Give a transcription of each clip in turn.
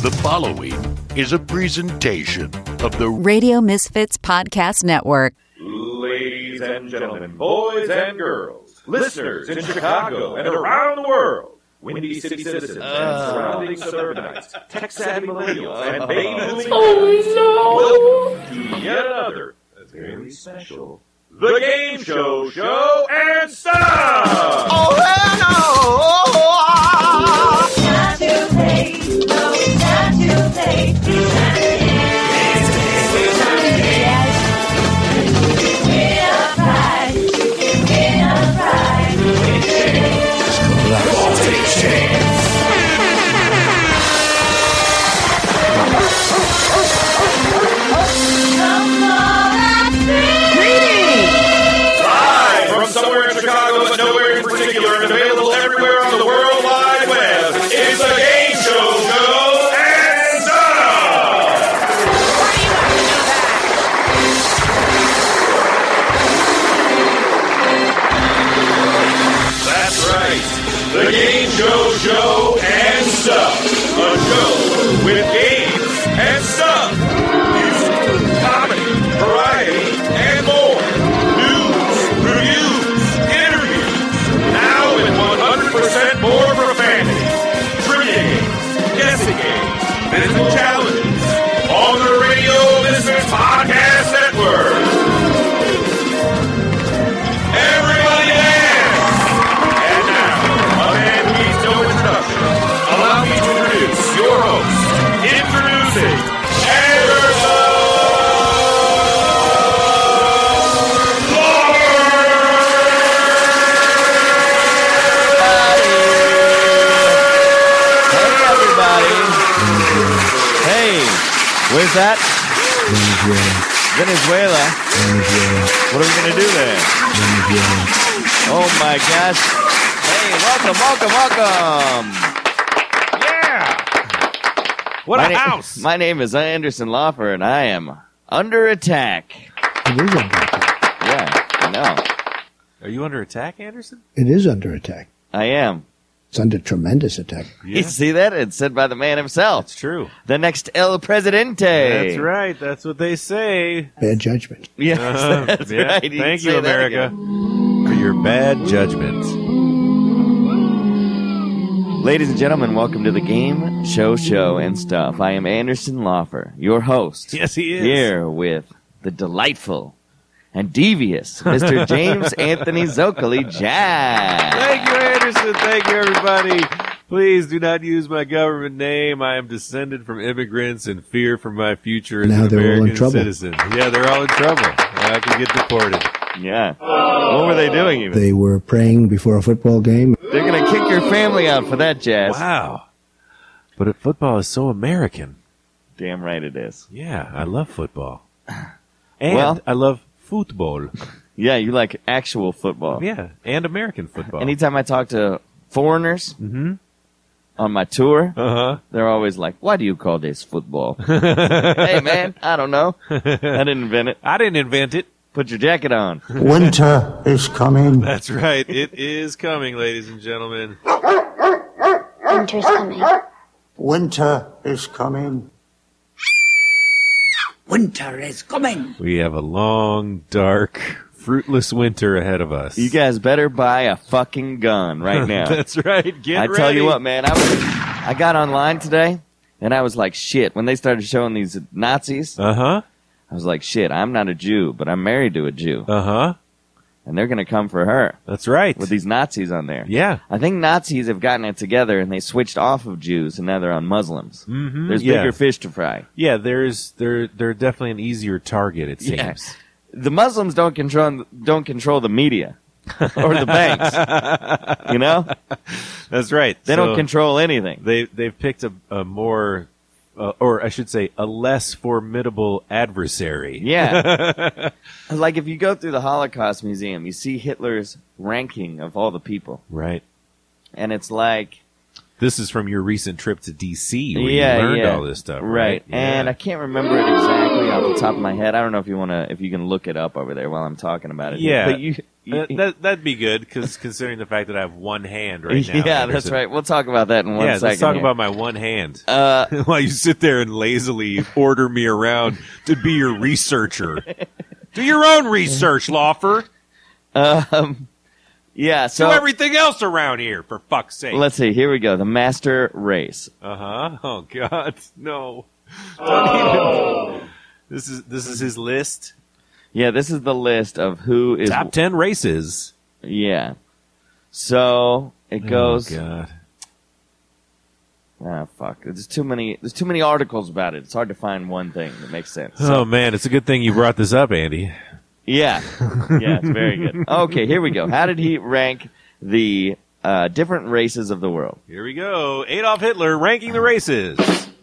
The following is a presentation of the Radio Misfits Podcast Network. Ladies and gentlemen, boys and girls, listeners in Chicago and around the world, Windy City citizens and surrounding suburbanites, tech-savvy millennials, and baby boomers, welcome to yet another very special The Game Show and Stuff! Oh, Not too late, no, it's not too late. Win a prize, win a prize. Take a chance! Come on, Live from somewhere in Chicago, but nowhere in particular, and available everywhere on the World Wide Web, it's The Game Show and Stuff! That's right, The Game Show and Stuff. A show with games and stuff. Music, comedy, variety, and more. News, reviews, interviews. Now with 100% more profanity. Trivia games, guessing games, physical challenges. On the Radio Misfits Podcast Network. Everybody dance! And now, a man who needs no introduction. Allow me to introduce your host. Introducing Anderson Hey, everybody. Hey, where's that? Venezuela. What are we going to do there? Oh, my gosh. Hey, welcome. Yeah! What a house! My name is Anderson Loffer, and I am under attack. It is under attack. Yeah, I know. Are you under attack, Anderson? It is under attack. I am. It's under tremendous attack. You see that? It's said by the man himself. That's true. The next El Presidente. That's right. That's what they say. Bad judgment. Yes, that's Yeah. right. Thank say you, that America, again. for your bad judgment. Ladies and gentlemen, welcome to the Game Show and Stuff. I am Anderson Loffer, your host. Yes, he is. Here with the delightful and devious Mr. James Anthony Zocoli Jack. Thank you, Anderson. Thank you, everybody. Please do not use my government name. I am descended from immigrants and fear for my future as Now an they're all in American trouble. citizen. Yeah, they're all in trouble. I could get deported. Yeah. What were they doing even? They were praying before a football game. They're going to kick your family out for that, Jazz. Wow. But football is so American. Damn right it is. Yeah, I love football. And Well- I love football. Yeah, you like actual football. Yeah, and American football. Anytime I talk to foreigners on my tour, Uh-huh. they're always like, why do you call this football? Hey, man, I don't know. I didn't invent it. I didn't invent it. Put your jacket on. Winter is coming. That's right. It is coming, ladies and gentlemen. Winter's coming. Winter is coming. Winter is coming. We have a long, dark, fruitless winter ahead of us. You guys better buy a fucking gun right now. That's right. Get I ready. tell you what, man, I got online today, and I was like, shit. When they started showing these Nazis, Uh-huh. I was like, shit, I'm not a Jew, but I'm married to a Jew. Uh-huh. And they're going to come for her That's right. with these Nazis on there. Yeah. I think Nazis have gotten it together, and they switched off of Jews, and now they're on Muslims. Mhm. There's Yeah. bigger fish to fry. Yeah, they're definitely an easier target, it seems. Yeah. The Muslims don't control the media or the banks. You know? That's right. They don't control anything. They've picked a more, or I should say, a less formidable adversary. Yeah. Like if you go through the Holocaust Museum, you see Hitler's ranking of all the people. Right. And it's like, This is from your recent trip to D.C. where yeah, you learned yeah. all this stuff, right? Yeah. And I can't remember it exactly off the top of my head. I don't know if you can look it up over there while I'm talking about it. Yeah. But That'd be good, because considering the fact that I have one hand right now. Yeah, that's right. We'll talk about that in one second. Let's talk here. about my one hand. While you sit there and lazily order me around to be your researcher. Do your own research, Lawfer. Yeah, so do everything else around here, for fuck's sake. let's see. Here we go. The master race. Uh-huh. Oh, God. No. Don't even. This is his list. Yeah, this is the list of who is Top 10 races. Yeah. So it goes. Oh, God. Ah, fuck. There's too many articles about it. It's hard to find one thing that makes sense. Oh, man. It's a good thing you brought this up, Andy. Yeah. Yeah, it's very good. Okay, here we go. How did he rank the different races of the world? Here we go. Adolf Hitler ranking the races.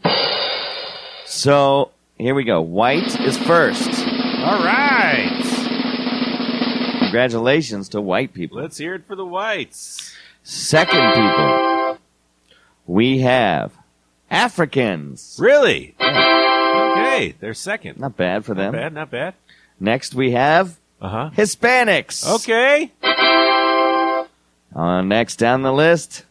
So, here we go. White is first. All right. Congratulations to white people. Let's hear it for the whites. Second people, we have Africans. Really? Okay, they're second. Not bad for them. Not bad. Next we have Hispanics. Okay. Next down the list,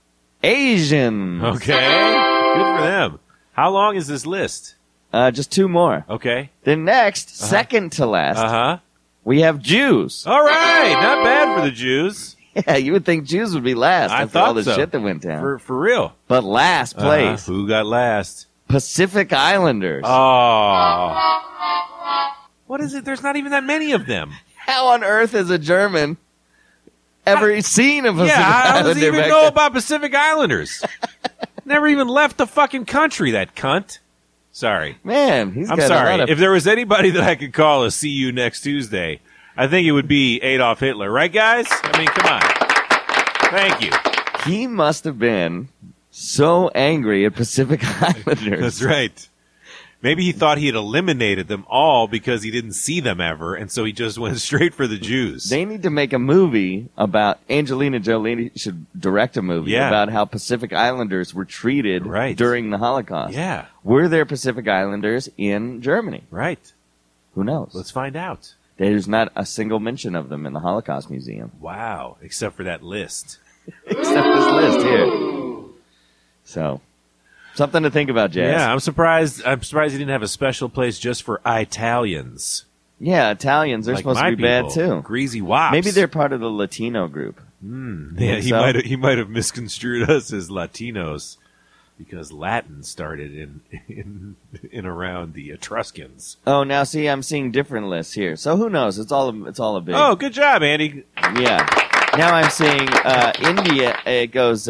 Asians. Okay. Good for them. How long is this list? Just two more. Okay. Then next, second to last, we have Jews. All right. Not bad for the Jews. Yeah, you would think Jews would be last I after thought all the so. shit that went down. For real. But last place, Who got last? Pacific Islanders. Oh. What is it? There's not even that many of them. How on earth has a German ever seen a Pacific How Islander does he even back know then? about Pacific Islanders? Never even left the fucking country, that cunt. Sorry. Man, he's I'm got a lot sorry. of... If there was anybody that I could call a see you next Tuesday, I think it would be Adolf Hitler. Right, guys? I mean, come on. Thank you. He must have been so angry at Pacific Islanders. That's right. Maybe he thought he had eliminated them all because he didn't see them ever, and so he just went straight for the Jews. They need to make a movie about Angelina Jolie should direct a movie about how Pacific Islanders were treated during the Holocaust. Yeah. Were there Pacific Islanders in Germany? Right. Who knows? Let's find out. There's not a single mention of them in the Holocaust Museum. Wow. Except for that list. Except this list here. So, something to think about, Jazz. Yeah, I'm surprised he didn't have a special place just for Italians. Yeah, Italians, they're Like supposed my to be bad people. too. Greasy wops. Maybe they're part of the Latino group. Yeah, he might have misconstrued us as Latinos because Latin started in around the Etruscans. Oh, now see, I'm seeing different lists here. So who knows? It's all a big. Oh, good job, Andy. Yeah. Now I'm seeing India. It goes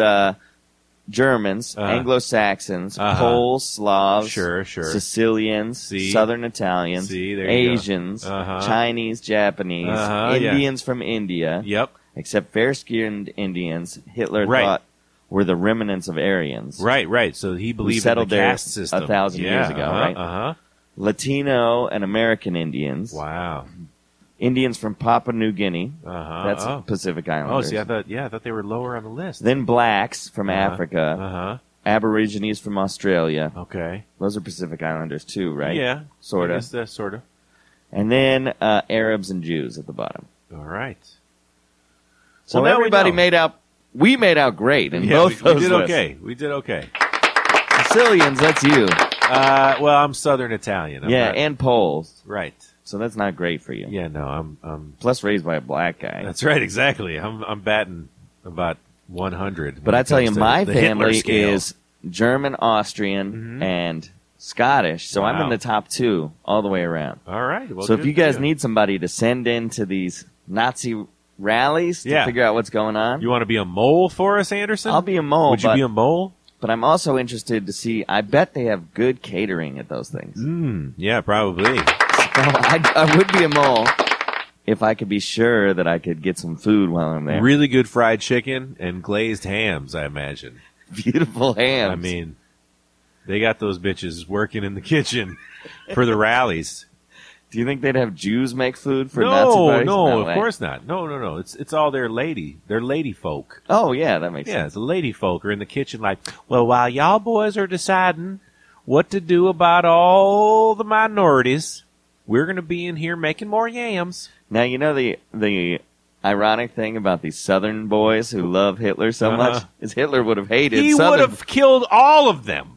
Germans, Anglo-Saxons, Poles, Slavs, Sure. Sicilians, See? Southern Italians, See, there you go. Asians, Chinese, Japanese, Indians from India. Yep. Except fair-skinned Indians, Hitler Right. thought were the remnants of Aryans. Right. So he believed in settled the there caste system 1,000 years ago, right? Uh-huh. Latino and American Indians. Wow. Indians from Papua New Guinea. Uh-huh. That's Pacific Oh, Islanders. see, I thought they were lower on the list. Then blacks from Africa. Uh-huh. Aborigines from Australia. Okay. Those are Pacific Islanders too, right? Yeah. Sort I of. guess that's sort of. And then Arabs and Jews at the bottom. All right. So Well, now we everybody know. we made out great in Yeah, both those we did lists. okay. We did okay. Sicilians, that's you. Well, I'm Southern Italian. I'm Yeah, not- and Poles. right. So that's not great for you. Yeah, no, I'm Plus raised by a black guy. That's right, exactly. I'm batting about 100. But I tell you, my the Hitler family scale. is German, Austrian, and Scottish. So I'm Wow. in the top two all the way around. All right. Well, So if good you for guys need somebody to send into these Nazi rallies to Yeah. figure out what's going on, you want to be a mole for us, Anderson? I'll be a mole. Would you but, be a mole? but I'm also interested to see, I bet they have good catering at those things. Yeah, probably. So I would be a mole if I could be sure that I could get some food while I'm there. Really good fried chicken and glazed hams, I imagine. Beautiful hams. I mean, they got those bitches working in the kitchen for the rallies. do you think they'd have Jews make food for Nazi No, parties? no, of way. course not. No. It's all their lady folk. Oh, yeah, that makes Yeah, sense. the lady folk are in the kitchen like, well, while y'all boys are deciding what to do about all the minorities, we're going to be in here making more yams. Now, you know the ironic thing about these Southern boys who love Hitler so much is Hitler would have hated He Southern. would have killed all of them.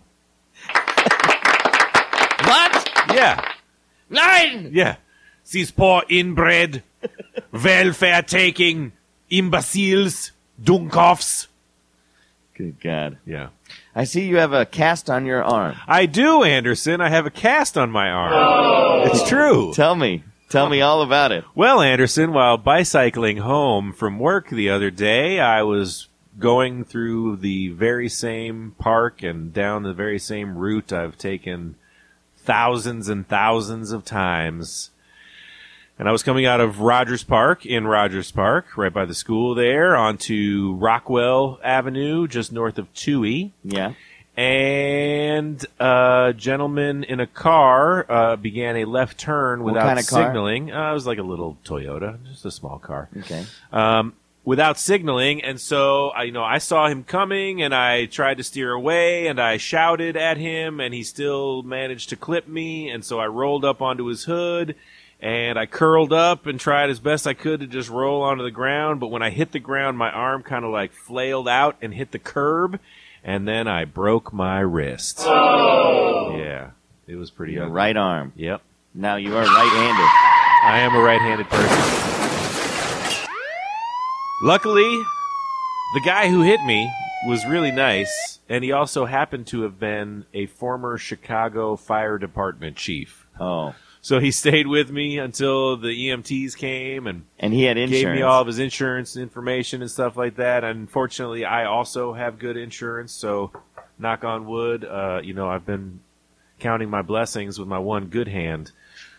What? Yeah. Nein! Yeah. These poor inbred, welfare-taking imbeciles, Dunkoffs. Good God. Yeah. I see you have a cast on your arm. I do, Anderson. I have a cast on my arm. It's true. Tell me all about it. Well, Anderson, while bicycling home from work the other day, I was going through the very same park and down the very same route I've taken thousands and thousands of times. And I was coming out of Rogers Park, right by the school there, onto Rockwell Avenue, just north of Toohey. Yeah. And a gentleman in a car began a left turn without kind of car? signaling. It was like a little Toyota, just a small car. Okay. Without signaling, and so I saw him coming, and I tried to steer away, and I shouted at him, and he still managed to clip me, and so I rolled up onto his hood, and I curled up and tried as best I could to just roll onto the ground, but when I hit the ground, my arm kind of like flailed out and hit the curb, and then I broke my wrist. Oh! Yeah, it was pretty Your ugly. right arm. Yep. Now you are right-handed. I am a right-handed person. Luckily, the guy who hit me was really nice, and he also happened to have been a former Chicago Fire Department chief. Oh. So he stayed with me until the EMTs came and he had insurance. Gave me all of his insurance information and stuff like that. Unfortunately, I also have good insurance, so knock on wood, I've been counting my blessings with my one good hand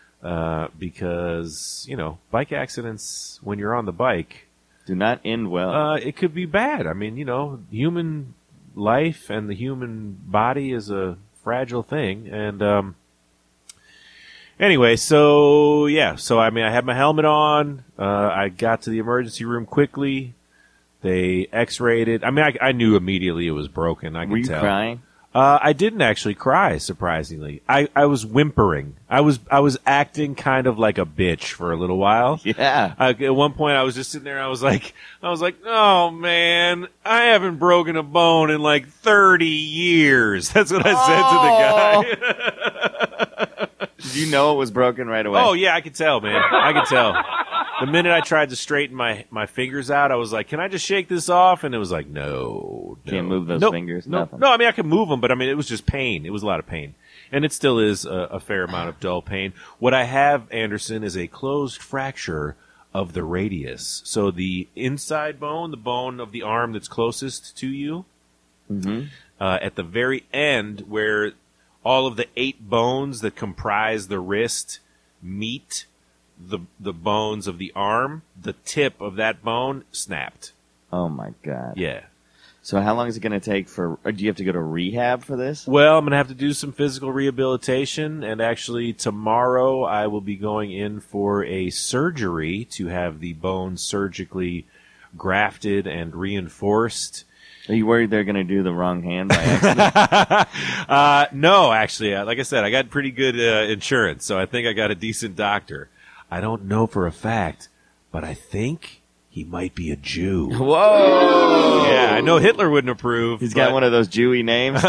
because, bike accidents when you're on the bike do not end well. It could be bad. I mean, human life and the human body is a fragile thing. And anyway, so I had my helmet on. I got to the emergency room quickly. They x-rayed it. I mean, I knew immediately it was broken. I could tell. Were you crying? I didn't actually cry, surprisingly. I was whimpering. I was acting kind of like a bitch for a little while. Yeah. At one point, I was just sitting there. I was like, oh man, I haven't broken a bone in like 30 years. That's what I said to the guy. Did you know it was broken right away? Oh yeah, I could tell, man. I could tell. The minute I tried to straighten my fingers out, I was like, can I just shake this off? And it was like, no. Can't move those fingers? Nothing. No, I mean, I could move them, but I mean, it was just pain. It was a lot of pain. And it still is a fair amount of dull pain. What I have, Anderson, is a closed fracture of the radius. So the inside bone, the bone of the arm that's closest to you, at the very end where all of the 8 bones that comprise the wrist meet the bones of the arm, the tip of that bone snapped. Oh my God. Yeah. So how long is it going to take do you have to go to rehab for this? Well, I'm going to have to do some physical rehabilitation, and actually tomorrow I will be going in for a surgery to have the bone surgically grafted and reinforced. Are you worried they're going to do the wrong hand by accident? No, actually. Like I said, I got pretty good insurance, so I think I got a decent doctor. I don't know for a fact, but I think he might be a Jew. Whoa! Yeah, I know Hitler wouldn't approve. He's got one of those Jewy names.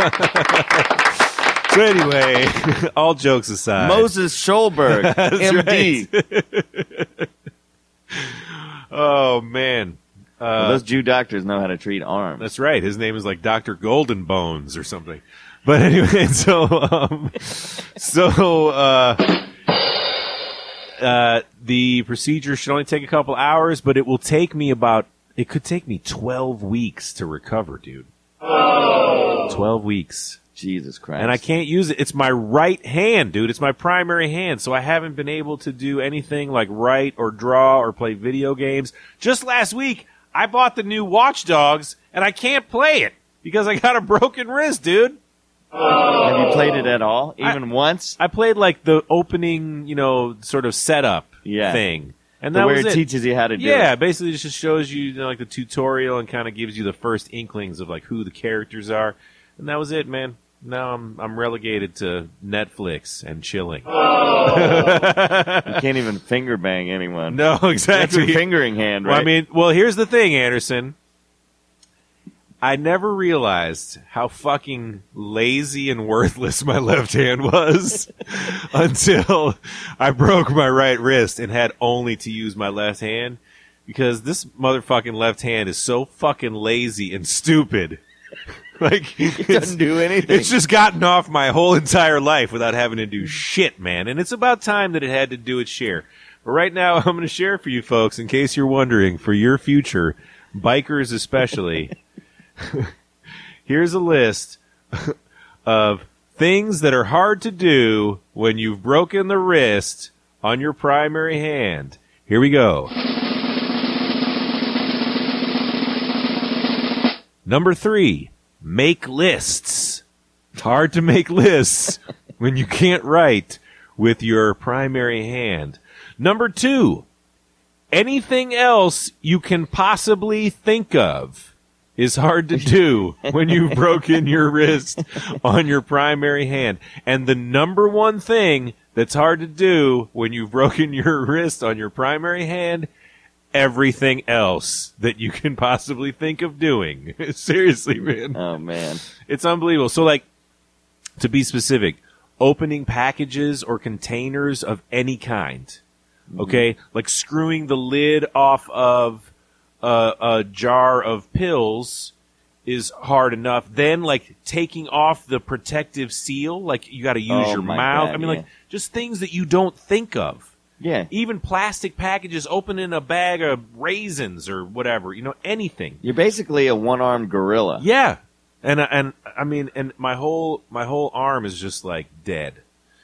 So anyway, all jokes aside. Moses Schulberg, MD. Right. Oh, man. Well, those Jew doctors know how to treat arms. That's right. His name is like Dr. Golden Bones or something. But anyway, the procedure should only take a couple hours, but it could take me 12 weeks to recover, dude. 12 weeks. Jesus Christ. And I can't use it. It's my right hand, dude. It's my primary hand. So I haven't been able to do anything like write or draw or play video games. Just last week, I bought the new Watch Dogs, and I can't play it because I got a broken wrist, dude. Have you played it at all? Even once? I played like the opening, sort of setup thing. And that where was it teaches you how to do it. Yeah, basically it just shows you, like the tutorial and kind of gives you the first inklings of like who the characters are. And that was it, man. Now I'm relegated to Netflix and chilling. You can't even finger bang anyone. No, exactly. That's your fingering hand, right? Well, here's the thing, Anderson. I never realized how fucking lazy and worthless my left hand was until I broke my right wrist and had only to use my left hand, because this motherfucking left hand is so fucking lazy and stupid. Like, it doesn't do anything. It's just gotten off my whole entire life without having to do shit, man. And it's about time that it had to do its share. But right now, I'm going to share for you folks, in case you're wondering, for your future, bikers especially. Here's a list of things that are hard to do when you've broken the wrist on your primary hand. Here we go. Number 3, make lists. It's hard to make lists when you can't write with your primary hand. Number 2, anything else you can possibly think of is hard to do when you've broken your wrist on your primary hand. And the number one thing that's hard to do when you've broken your wrist on your primary hand, everything else that you can possibly think of doing. Seriously, man. Oh, man. It's unbelievable. So, like, to be specific, opening packages or containers of any kind, okay? Like screwing the lid off of a jar of pills is hard enough. Then, like, taking off the protective seal, like, you got to use your mouth. God, I mean, like, just things that you don't think of. Yeah. Even plastic packages, opening a bag of raisins or whatever, anything. You're basically a one-armed gorilla. Yeah. And I mean, and my whole arm is just like dead.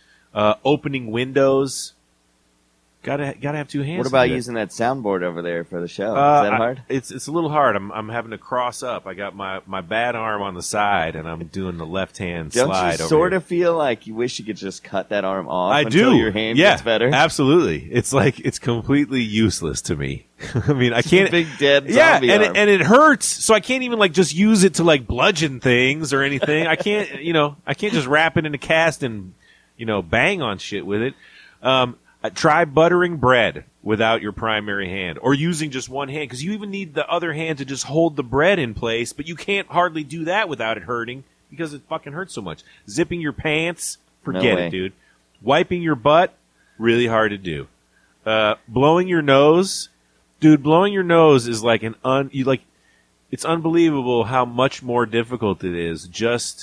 Opening windows. Gotta have two hands. What about using that soundboard over there for the show? Is that hard? It's a little hard. I'm having to cross up. I got my bad arm on the side, and I'm doing the left hand slide. Don't you sort of feel like you wish you could just cut that arm off? I until do. Your hand gets better. Absolutely. It's like it's completely useless to me. I mean, I can't. A big dead zombie arm. And it hurts, so I can't even like just use it to like bludgeon things or anything. I can't. I can't just wrap it in a cast and bang on shit with it. Try buttering bread without your primary hand, or using just one hand, because you even need the other hand to just hold the bread in place, but you can't hardly do that without it hurting, because it fucking hurts so much. Zipping your pants, forget it, dude. Wiping your butt, really hard to do. Blowing your nose, dude, blowing your nose is like it's unbelievable how much more difficult it is just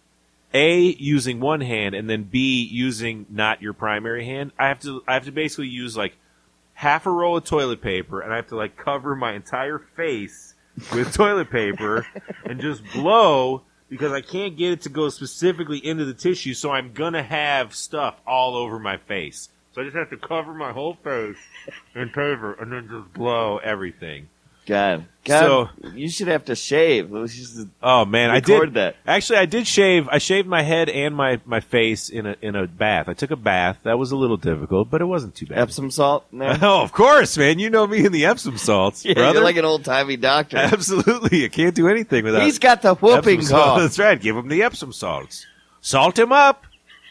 A, using one hand, and then B, using not your primary hand. I have to basically use like half a roll of toilet paper, and I have to like cover my entire face with toilet paper and just blow, because I can't get it to go specifically into the tissue, so I'm gonna have stuff all over my face. So I just have to cover my whole face in paper and then just blow everything. God, So, you should have to shave. Oh man, I record did that. Actually, I did shave. I shaved my head and my face in a bath. I took a bath. That was a little difficult, but it wasn't too bad. Epsom salt? No. Oh, of course, man. You know me and the Epsom salts, Yeah, brother. you're like an old-timey doctor. Absolutely. I can't do anything without. He's got the whooping Epsom salt. cough. That's right. Give him the Epsom salts. Salt him up.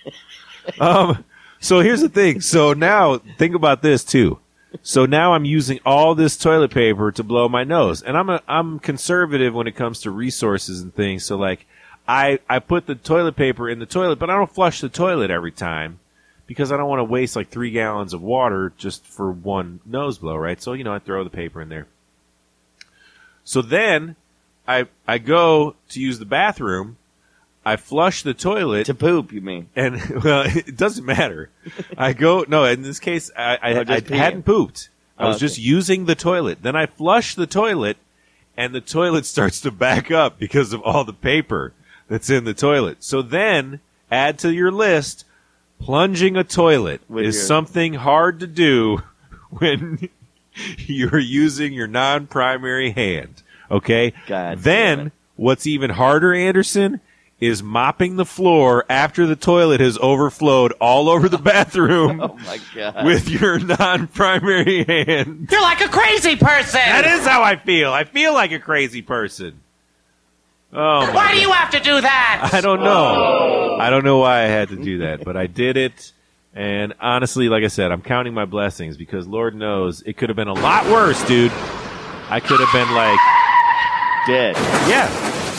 So here's the thing. So now think about this too. So now I'm using all this toilet paper to blow my nose, and I'm conservative when it comes to resources and things. So like, I put the toilet paper in the toilet, but I don't flush the toilet every time, because I don't want to waste like 3 gallons of water just for one nose blow, right? So I throw the paper in there. So then I go to use the bathroom. I flush the toilet. To poop, you mean? And, well, it doesn't matter. In this case, I hadn't pooped. I was just using the toilet. Then I flush the toilet, and the toilet starts to back up because of all the paper that's in the toilet. So then, add to your list, plunging a toilet is something hard to do when you're using your non-primary hand. Okay? God then, what's even harder, Anderson, is mopping the floor after the toilet has overflowed all over the bathroom. Oh my God. With your non-primary hand. You're like a crazy person! That is how I feel. I feel like a crazy person. Oh, Why do you have to do that? I don't know. I don't know why I had to do that, but I did it. And honestly, like I said, I'm counting my blessings because Lord knows it could have been a lot worse, dude. I could have been like dead. Yeah.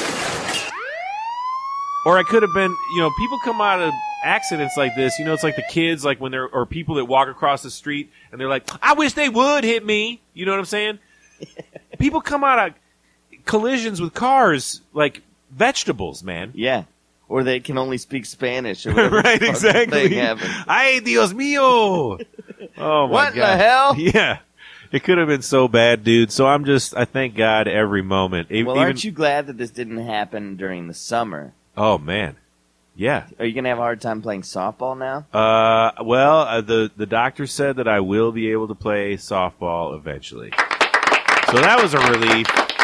Or I could have been, people come out of accidents like this, it's like the kids, like when or people that walk across the street and they're like, I wish they would hit me. You know what I'm saying? People come out of collisions with cars like vegetables, man. Yeah. Or they can only speak Spanish or whatever. Right, exactly. Ay, Dios mío. Oh, my what God. the hell? Yeah. It could have been so bad, dude. So I thank God every moment. Well, aren't you glad that this didn't happen during the summer? Oh, man. Yeah. Are you going to have a hard time playing softball now? The doctor said that I will be able to play softball eventually. So that was a relief.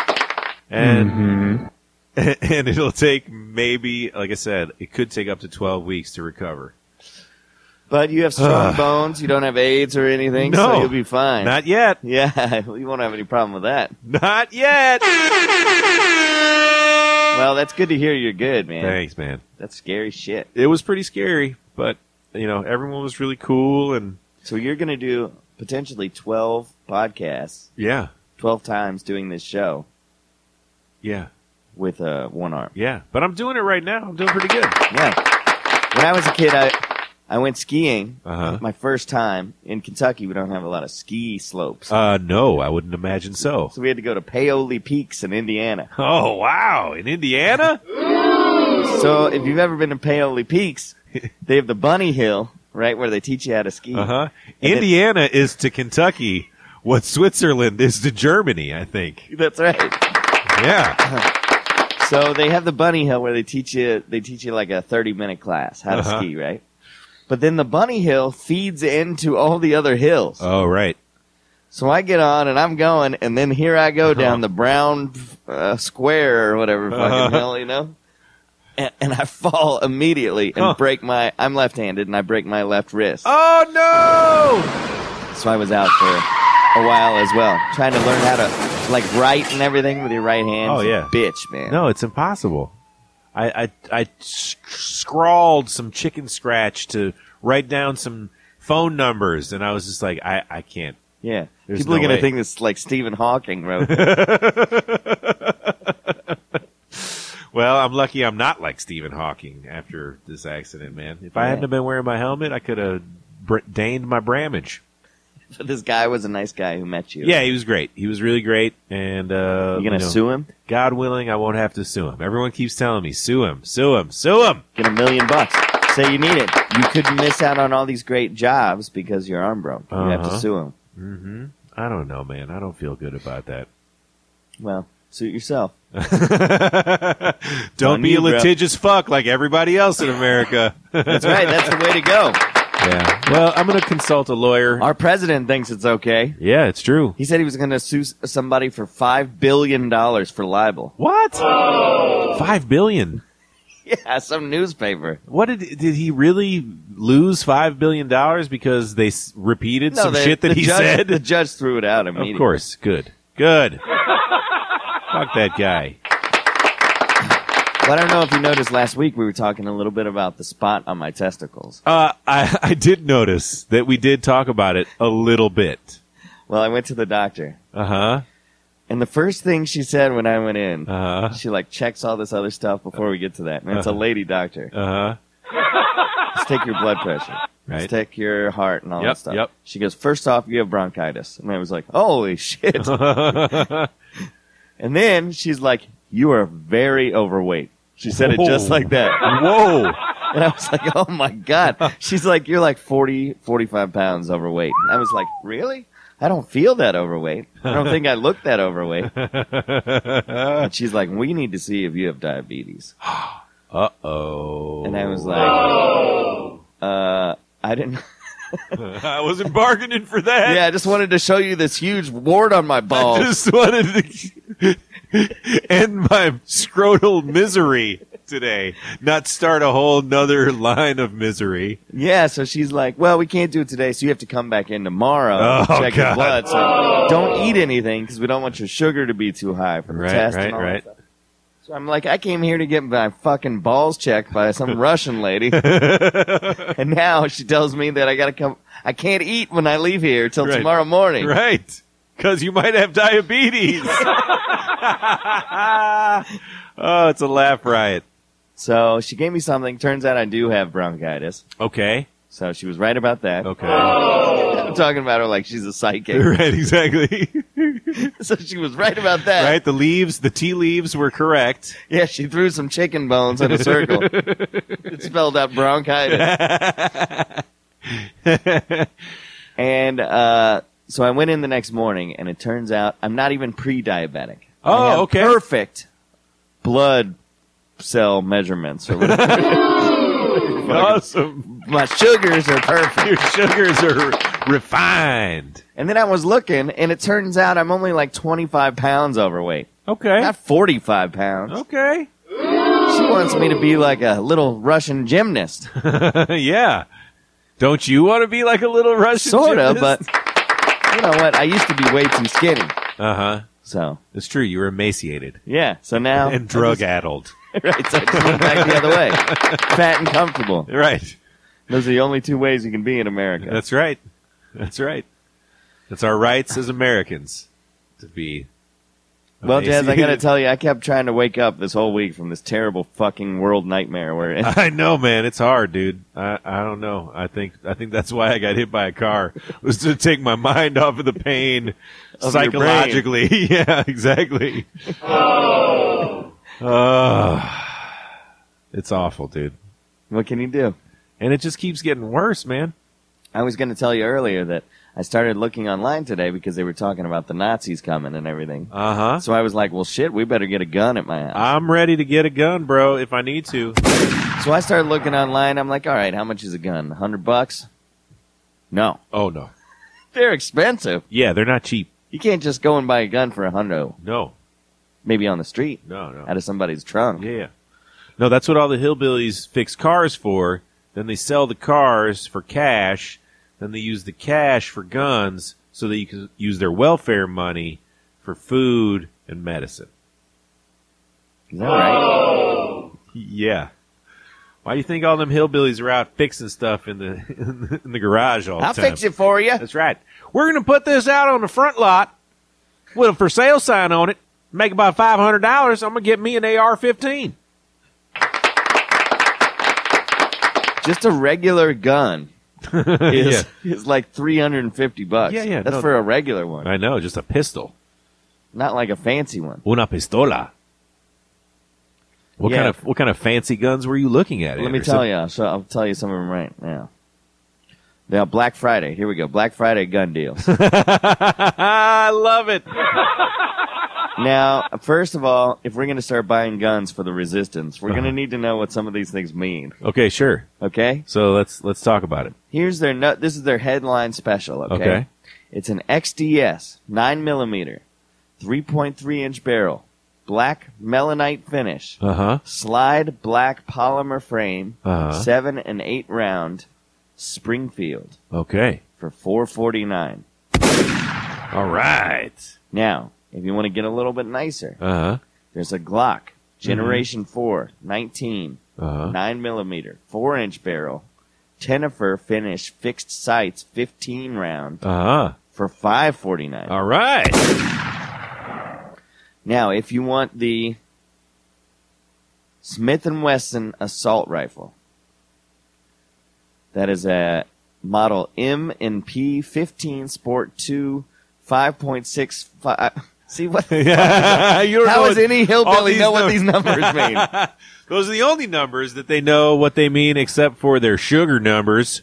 And and it'll take maybe, like I said, it could take up to 12 weeks to recover. But you have strong bones. You don't have AIDS or anything, No. so you'll be fine. Not yet. Yeah, you won't have any problem with that. Not yet. Well, that's good to hear you're good, man. Thanks, man. That's scary shit. It was pretty scary, but, everyone was really cool. And so you're going to do potentially 12 podcasts. Yeah. 12 times doing this show. Yeah. With one arm. Yeah. But I'm doing it right now. I'm doing pretty good. Yeah. When I was a kid, I went skiing. Uh-huh. My first time. In Kentucky, we don't have a lot of ski slopes. No, I wouldn't imagine so. So we had to go to Paoli Peaks in Indiana. Oh, wow. In Indiana? So if you've ever been to Paoli Peaks, they have the Bunny Hill, right, where they teach you how to ski. Uh-huh. Indiana is to Kentucky what Switzerland is to Germany, I think. That's right. Yeah. So they have the Bunny Hill where they teach you like a 30-minute class how to ski, right? But then the Bunny Hill feeds into all the other hills. Oh, right. So I get on and I'm going, and then here I go down the brown square or whatever fucking hill, And I fall immediately and break I'm left-handed and I break my left wrist. Oh, no! So I was out for a while as well, trying to learn how to, write and everything with your right hand. Oh, yeah. Bitch, man. No, it's impossible. I scrawled some chicken scratch to write down some phone numbers, and I was just like, I can't. Yeah. There's People are no going to way. think this like Stephen Hawking wrote it. Well, I'm lucky I'm not like Stephen Hawking after this accident, man. If I hadn't have been wearing my helmet, I could have deigned my Bramage. But this guy was a nice guy who met you. Yeah, he was great. He was really great. And You going to sue him? God willing, I won't have to sue him. Everyone keeps telling me, sue him, sue him, sue him. Get $1 million. Say you need it. You could miss out on all these great jobs because your arm broke. You have to sue him. Mm-hmm. I don't know, man. I don't feel good about that. Well, suit yourself. Don't be a litigious fuck like everybody else in America. That's right. That's the way to go. Yeah. Well, I'm going to consult a lawyer. Our president thinks it's okay. Yeah, it's true. He said he was going to sue somebody for $5 billion for libel. What? $5 billion? Yeah, some newspaper. What did he really lose $5 billion because they repeated some shit that he said? The judge threw it out immediately. Of course. Good. Fuck that guy. Well, I don't know if you noticed last week we were talking a little bit about the spot on my testicles. I did notice that we did talk about it a little bit. Well, I went to the doctor. Uh-huh. And the first thing she said when I went in, Uh-huh. she checks all this other stuff before we get to that. And it's a lady doctor. Uh-huh. Let's take your blood pressure. Right. Let's take your heart and all that stuff. Yep. She goes, first off, you have bronchitis. And I was like, holy shit. And then she's like, you are very overweight. She said it just like that. Whoa. And I was like, oh my God. She's like, you're like 40, 45 pounds overweight. And I was like, really? I don't feel that overweight. I don't think I look that overweight. And she's like, we need to see if you have diabetes. Uh-oh. And I was like, I didn't. I wasn't bargaining for that. Yeah, I just wanted to show you this huge wart on my balls. I just wanted to end my scrotal misery today, not start a whole nother line of misery. Yeah, so she's like, well, we can't do it today, so you have to come back in tomorrow and check your blood. So don't eat anything because we don't want your sugar to be too high for the test and all that stuff. So I'm like, I came here to get my fucking balls checked by some Russian lady. And now she tells me that I gotta come. I can't eat when I leave here till Right. tomorrow morning. Right. Because you might have diabetes. Oh, it's a laugh riot. So she gave me something. Turns out I do have bronchitis. Okay. So she was right about that. Okay. I'm talking about her like she's a psychic. Right, exactly. So she was right about that. Right, the tea leaves were correct. Yeah, she threw some chicken bones in a circle. It spelled out bronchitis. And so I went in the next morning, and it turns out I'm not even pre-diabetic. I Oh, have okay. perfect blood cell measurements. Or whatever. Awesome. My sugars are perfect. Your sugars are refined. And then I was looking, and it turns out I'm only like 25 pounds overweight. Okay. Not 45 pounds. Okay. She wants me to be like a little Russian gymnast. Yeah. Don't you want to be like a little Russian Sort of, but gymnast? you know what? I used to be way too skinny. Uh-huh. So, It's true. You were emaciated. yeah. So now. And drug-addled. Right, so I just went back the other way. Fat and comfortable. Right. Those are the only two ways you can be in America. That's right. That's right. It's our rights as Americans to be. Well, Jazz, I gotta emaciated. tell you, I kept trying to wake up this whole week from this terrible fucking world nightmare we're in. I know, man. It's hard, dude. I don't know. I think that's why I got hit by a car, was to take my mind off of the pain Of your psychologically. Yeah, exactly. It's awful, dude. What can you do? And it just keeps getting worse, man. I was going to tell you earlier that I started looking online today because they were talking about the Nazis coming and everything. Uh-huh. So I was like, well, shit, we better get a gun at my house. I'm ready to get a gun, bro, if I need to. So I started looking online. I'm like, all right, how much is a gun? $100? No. Oh, no. They're expensive. Yeah, they're not cheap. You can't just go and buy a gun for $100. No. Maybe on the street. No. Out of somebody's trunk. Yeah. No, that's what all the hillbillies fix cars for. Then they sell the cars for cash. Then they use the cash for guns so that you can use their welfare money for food and medicine. Is that right? Yeah. Why do you think all them hillbillies are out fixing stuff in the garage all the I'll time? fix it for you. That's right. We're going to put this out on the front lot with a for sale sign on it. Make about $500. I'm going to get me an AR-15. Just a regular gun is like $350. Yeah, That's no. for a regular one. I know, just a pistol. Not like a fancy one. Una pistola. What Yeah. kind of fancy guns were you looking at? Let me tell you. So I'll tell you some of them right now. Now, Black Friday. Here we go. Black Friday gun deals. I love it. Now, first of all, if we're going to start buying guns for the resistance, we're going to need to know what some of these things mean. Okay, sure. Okay? So let's talk about it. Here's their this is their headline special, okay? Okay. It's an XDS 9mm 3.3 inch barrel, black melanite finish, Uh-huh. slide black polymer frame, Uh-huh. 7 and 8 round, Springfield Okay. for $449. All right. Now, if you want to get a little bit nicer, Uh-huh. there's a Glock Generation 4 19 Uh-huh. 9mm 4-inch barrel, Tennifer finish fixed sights 15 round Uh-huh. for $549. All right. Now, if you want the Smith & Wesson assault rifle, that is a model M&P 15 Sport 2 5.65. See what? Yeah, you don't know How does what- any all hillbilly these know what num- these numbers mean? Those are the only numbers that they know what they mean, except for their sugar numbers.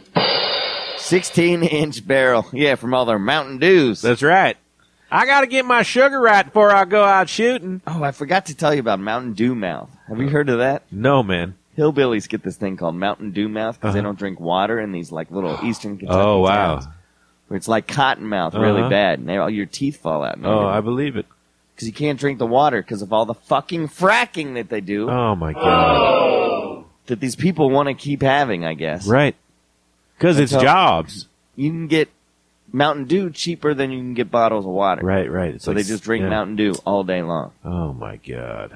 16-inch barrel. Yeah, from all their Mountain Dews. That's right. I got to get my sugar right before I go out shooting. Oh, I forgot to tell you about Mountain Dew Mouth. Have you heard of that? No, man. Hillbillies get this thing called Mountain Dew Mouth because they Uh-huh. don't drink water in these like little eastern Kentucky Oh, wow. towns. Where it's like cotton mouth, really Uh-huh. bad, and all your teeth fall out. Oh, I believe it. Because you can't drink the water because of all the fucking fracking that they do Oh, my God. that these people want to keep having, I guess. Right. Because it's So- jobs. You can get Mountain Dew cheaper than you can get bottles of water. Right, right. It's So like, they just drink yeah. Mountain Dew all day long. Oh my god.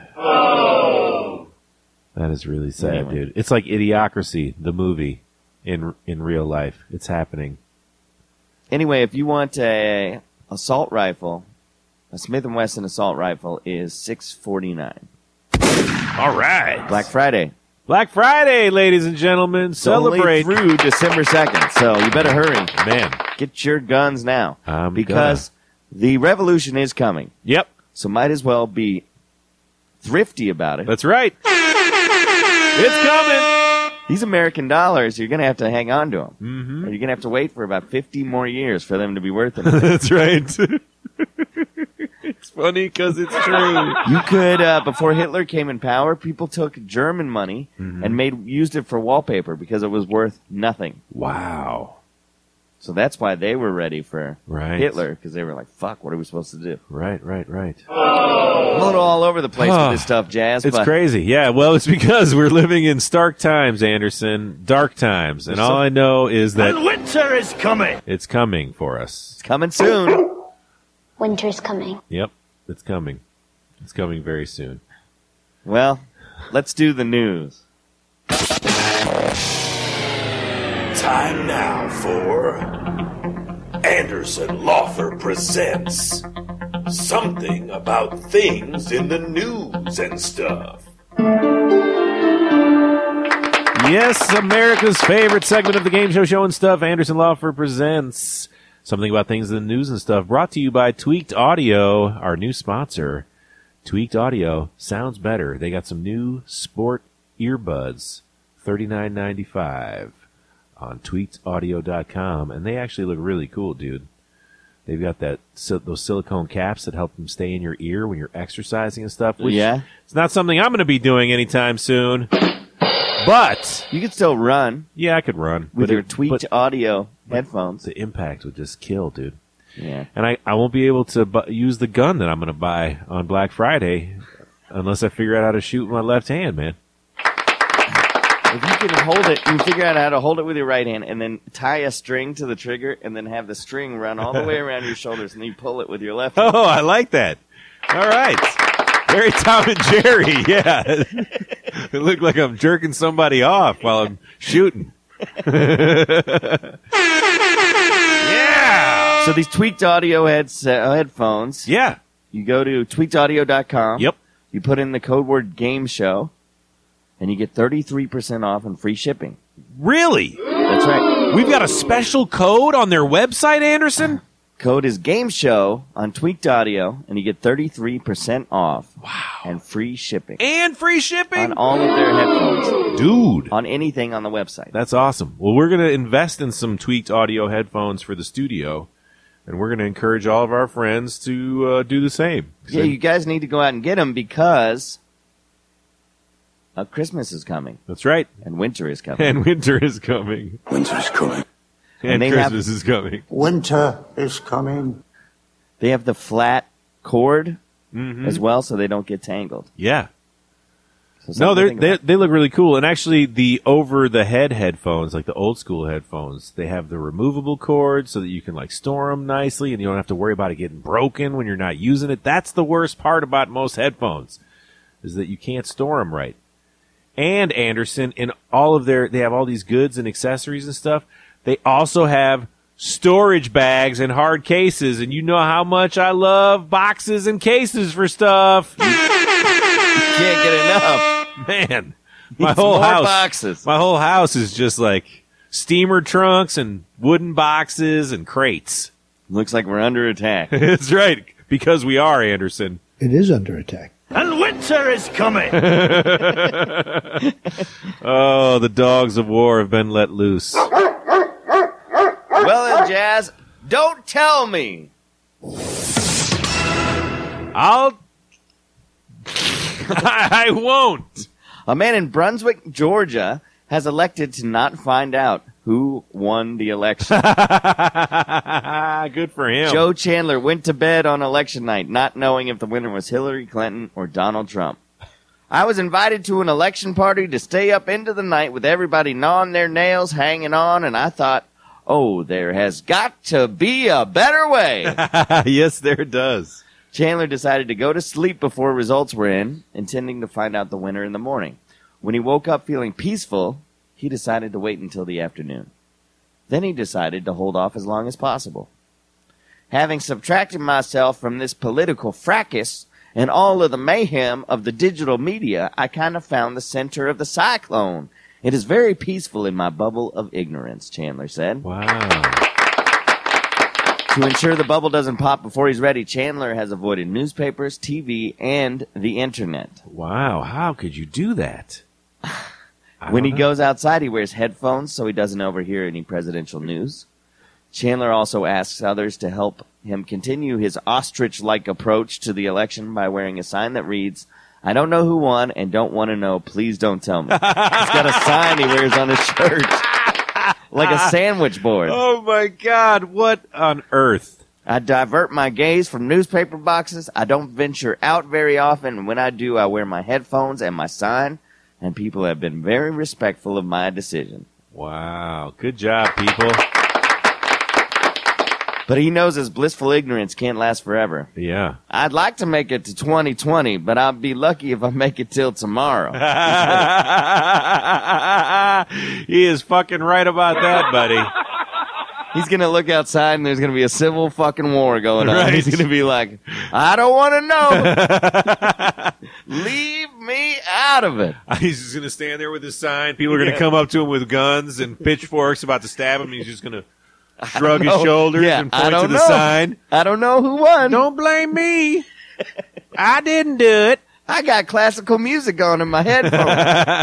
That is really sad, Anyway. dude. It's like Idiocracy, the movie, in real life. It's happening. Anyway, if you want a assault rifle, a Smith & Wesson assault rifle is $649. All right. Black Friday. Black Friday, ladies and gentlemen. It's only Celebrate. through December 2nd, so you better hurry. Man. Get your guns now. I'm because the revolution is coming. Yep. So might as well be thrifty about it. That's right. It's coming. These American dollars, you're going to have to hang on to them. Mm-hmm. Or you're going to have to wait for about 50 more years for them to be worth it. That's right. It's funny because it's true. You could, before Hitler came in power, people took German money and used it for wallpaper because it was worth nothing. Wow. So that's why they were ready for Right. Hitler, because they were like, fuck, what are we supposed to do? Right, right, right. I'm a little all over the place with this stuff, Jazz. It's but crazy. Yeah, well, it's because we're living in stark times, Anderson. Dark times. And all I know is that winter is coming. it's coming for us. It's coming soon. Winter's coming. Yep, it's coming. It's coming very soon. Well, let's do the news. Time now for Anderson Lawfer presents something about things in the news and stuff. Yes, America's favorite segment of the game show and stuff. Anderson Lawfer presents something about things in the news and stuff. Brought to you by Tweaked Audio, our new sponsor. Tweaked Audio sounds better. They got some new sport earbuds, $39.95 on tweakedaudio.com, and they actually look really cool, dude. They've got those silicone caps that help them stay in your ear when you're exercising and stuff. Which Yeah. it's not something I'm going to be doing anytime soon. But You could still run yeah, I could run with but your tweaked audio headphones. The impact would just kill, dude. Yeah. And I won't be able to use the gun that I'm going to buy on Black Friday unless I figure out how to shoot with my left hand, man. If you can hold it, you can figure out how to hold it with your right hand and then tie a string to the trigger and then have the string run all the way around your shoulders and then you pull it with your left hand. Oh, I like that. All right. Very Tom and Jerry, yeah. It looked like I'm jerking somebody off while I'm shooting. Yeah. So these tweaked audio headphones, Yeah. you go to tweakedaudio.com. Yep. You put in the code word game show and you get 33% off and free shipping. Really? That's right. We've got a special code on their website, Anderson? Code is game show on tweaked audio and you get 33% off. Wow. And free shipping. And free shipping? On all of their headphones. Dude. On anything on the website. That's awesome. Well, we're going to invest in some tweaked audio headphones for the studio, and we're going to encourage all of our friends to do the same. Yeah, you guys need to go out and get them because Christmas is coming. That's right. And winter is coming. And winter is coming. Winter's coming. And they Christmas is coming. Winter is coming. They have the flat cord as well, so they don't get tangled. Yeah. So No, something to think about. they look really cool. And actually, the over-the-head headphones, like the old-school headphones, they have the removable cord so that you can, like, store them nicely and you don't have to worry about it getting broken when you're not using it. That's the worst part about most headphones, is that you can't store them right. And, Anderson, in all of they have all these goods and accessories and stuff. They also have storage bags and hard cases, and you know how much I love boxes and cases for stuff. You can't get enough. Man, my Needs whole more house, boxes. my whole house is just like steamer trunks and wooden boxes and crates. Looks like we're under attack. That's right, because we are, Anderson. It is under attack. And winter is coming. Oh, the dogs of war have been let loose. Well then, Jazz, don't tell me. I won't. A man in Brunswick, Georgia, has elected to not find out who won the election. Good for him. Joe Chandler went to bed on election night not knowing if the winner was Hillary Clinton or Donald Trump. I was invited to an election party to stay up into the night with everybody gnawing their nails, hanging on, and I thought, Oh, there has got to be a better way. Yes, there does. Chandler decided to go to sleep before results were in, intending to find out the winner in the morning. When he woke up feeling peaceful, he decided to wait until the afternoon. Then he decided to hold off as long as possible. Having subtracted myself from this political fracas and all of the mayhem of the digital media, I kind of found the center of the cyclone. It is very peaceful in my bubble of ignorance, Chandler said. Wow. To ensure the bubble doesn't pop before he's ready, Chandler has avoided newspapers, TV, and the internet. Wow. How could you do that? When he goes outside, he wears headphones so he doesn't overhear any presidential news. Chandler also asks others to help him continue his ostrich-like approach to the election by wearing a sign that reads, "I don't know who won and don't want to know. Please don't tell me." He's got a sign he wears on his shirt. Like a sandwich board. Oh, my God. What on earth? I divert my gaze from newspaper boxes. I don't venture out very often. And when I do, I wear my headphones and my sign. And people have been very respectful of my decision. Wow. Good job, people. But he knows his blissful ignorance can't last forever. Yeah. I'd like to make it to 2020, but I'll be lucky if I make it till tomorrow. He is fucking right about that, buddy. He's going to look outside and there's going to be a civil fucking war going on. Right. He's going to be like, I don't want to know. Leave me out of it. He's just going to stand there with his sign. People are going to come up to him with guns and pitchforks about to stab him. He's just going to shrug his shoulders and point to the sign. I don't know who won. Don't blame me. I didn't do it. I got classical music on in my headphones.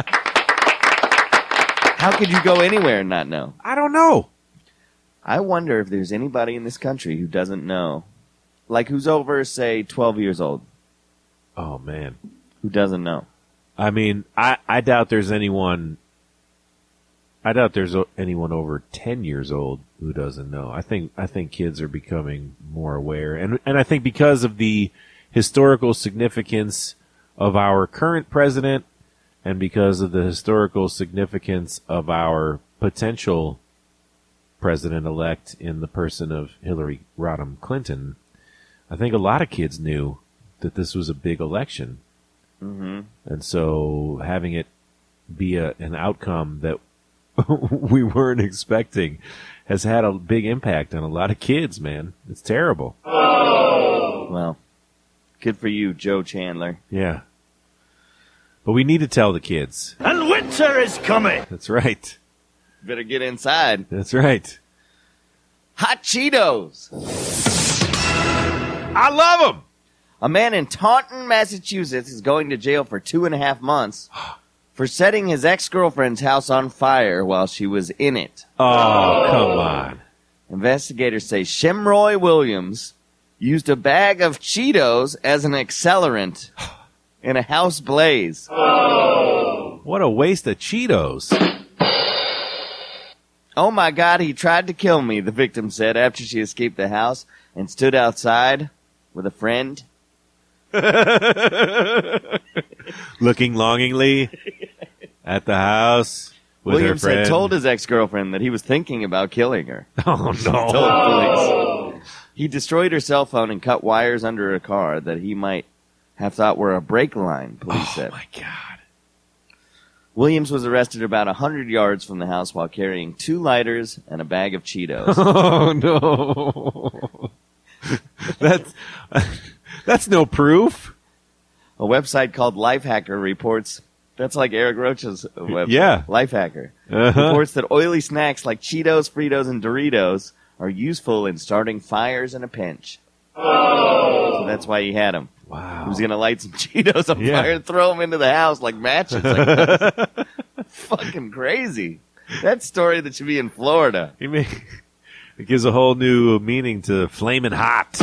How could you go anywhere and not know? I don't know. I wonder if there's anybody in this country who doesn't know. Like who's over, say, 12 years old. Oh, man. Who doesn't know? I mean, I doubt there's anyone... I doubt there's anyone over 10 years old who doesn't know. I think kids are becoming more aware. And I think because of the historical significance of our current president and because of the historical significance of our potential president-elect in the person of Hillary Rodham Clinton, I think a lot of kids knew that this was a big election. Mm-hmm. And so having it be an outcome that we weren't expecting has had a big impact on a lot of kids, man. It's terrible. Well, good for you, Joe Chandler. Yeah. But we need to tell the kids. And winter is coming. That's right. Better get inside. That's right. Hot Cheetos. I love them. A man in Taunton, Massachusetts is going to jail for 2.5 months for setting his ex-girlfriend's house on fire while she was in it. Oh, come on. Investigators say Shemroy Williams used a bag of Cheetos as an accelerant in a house blaze. What a waste of Cheetos. Oh my God, he tried to kill me, the victim said after she escaped the house and stood outside with a friend. Looking longingly at the house with Williams her friend. had told his ex-girlfriend that he was thinking about killing her. Oh, He told police. He destroyed her cell phone and cut wires under her car that he might have thought were a brake line, police said. Oh, my God. Williams was arrested about 100 yards from the house while carrying 2 lighters and a bag of Cheetos. Oh, no. That's no proof. A website called Lifehacker reports, that's like Eric Roach's website. Yeah. Lifehacker. Uh-huh. Reports that oily snacks like Cheetos, Fritos, and Doritos are useful in starting fires in a pinch. So that's why he had them. Wow. He was going to light some Cheetos on Yeah. fire and throw them into the house like matches. Like fucking crazy. That story that should be in Florida. It gives a whole new meaning to flaming hot.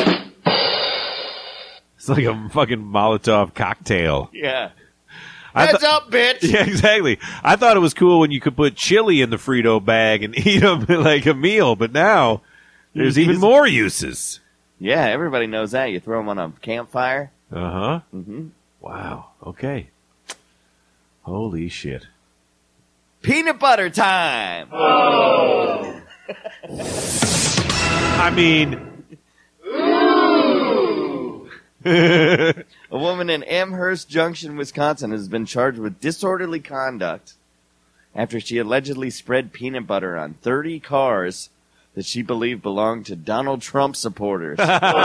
It's like a fucking Molotov cocktail. Yeah. I Heads up, bitch! Yeah, exactly. I thought it was cool when you could put chili in the Frito bag and eat them like a meal, but now there's even more uses. Yeah, everybody knows that. You throw them on a campfire. Uh-huh. Mm-hmm. Wow. Okay. Holy shit. Peanut butter time! I mean, A woman in Amherst Junction, Wisconsin has been charged with disorderly conduct after she allegedly spread peanut butter on 30 cars that she believed belonged to Donald Trump supporters.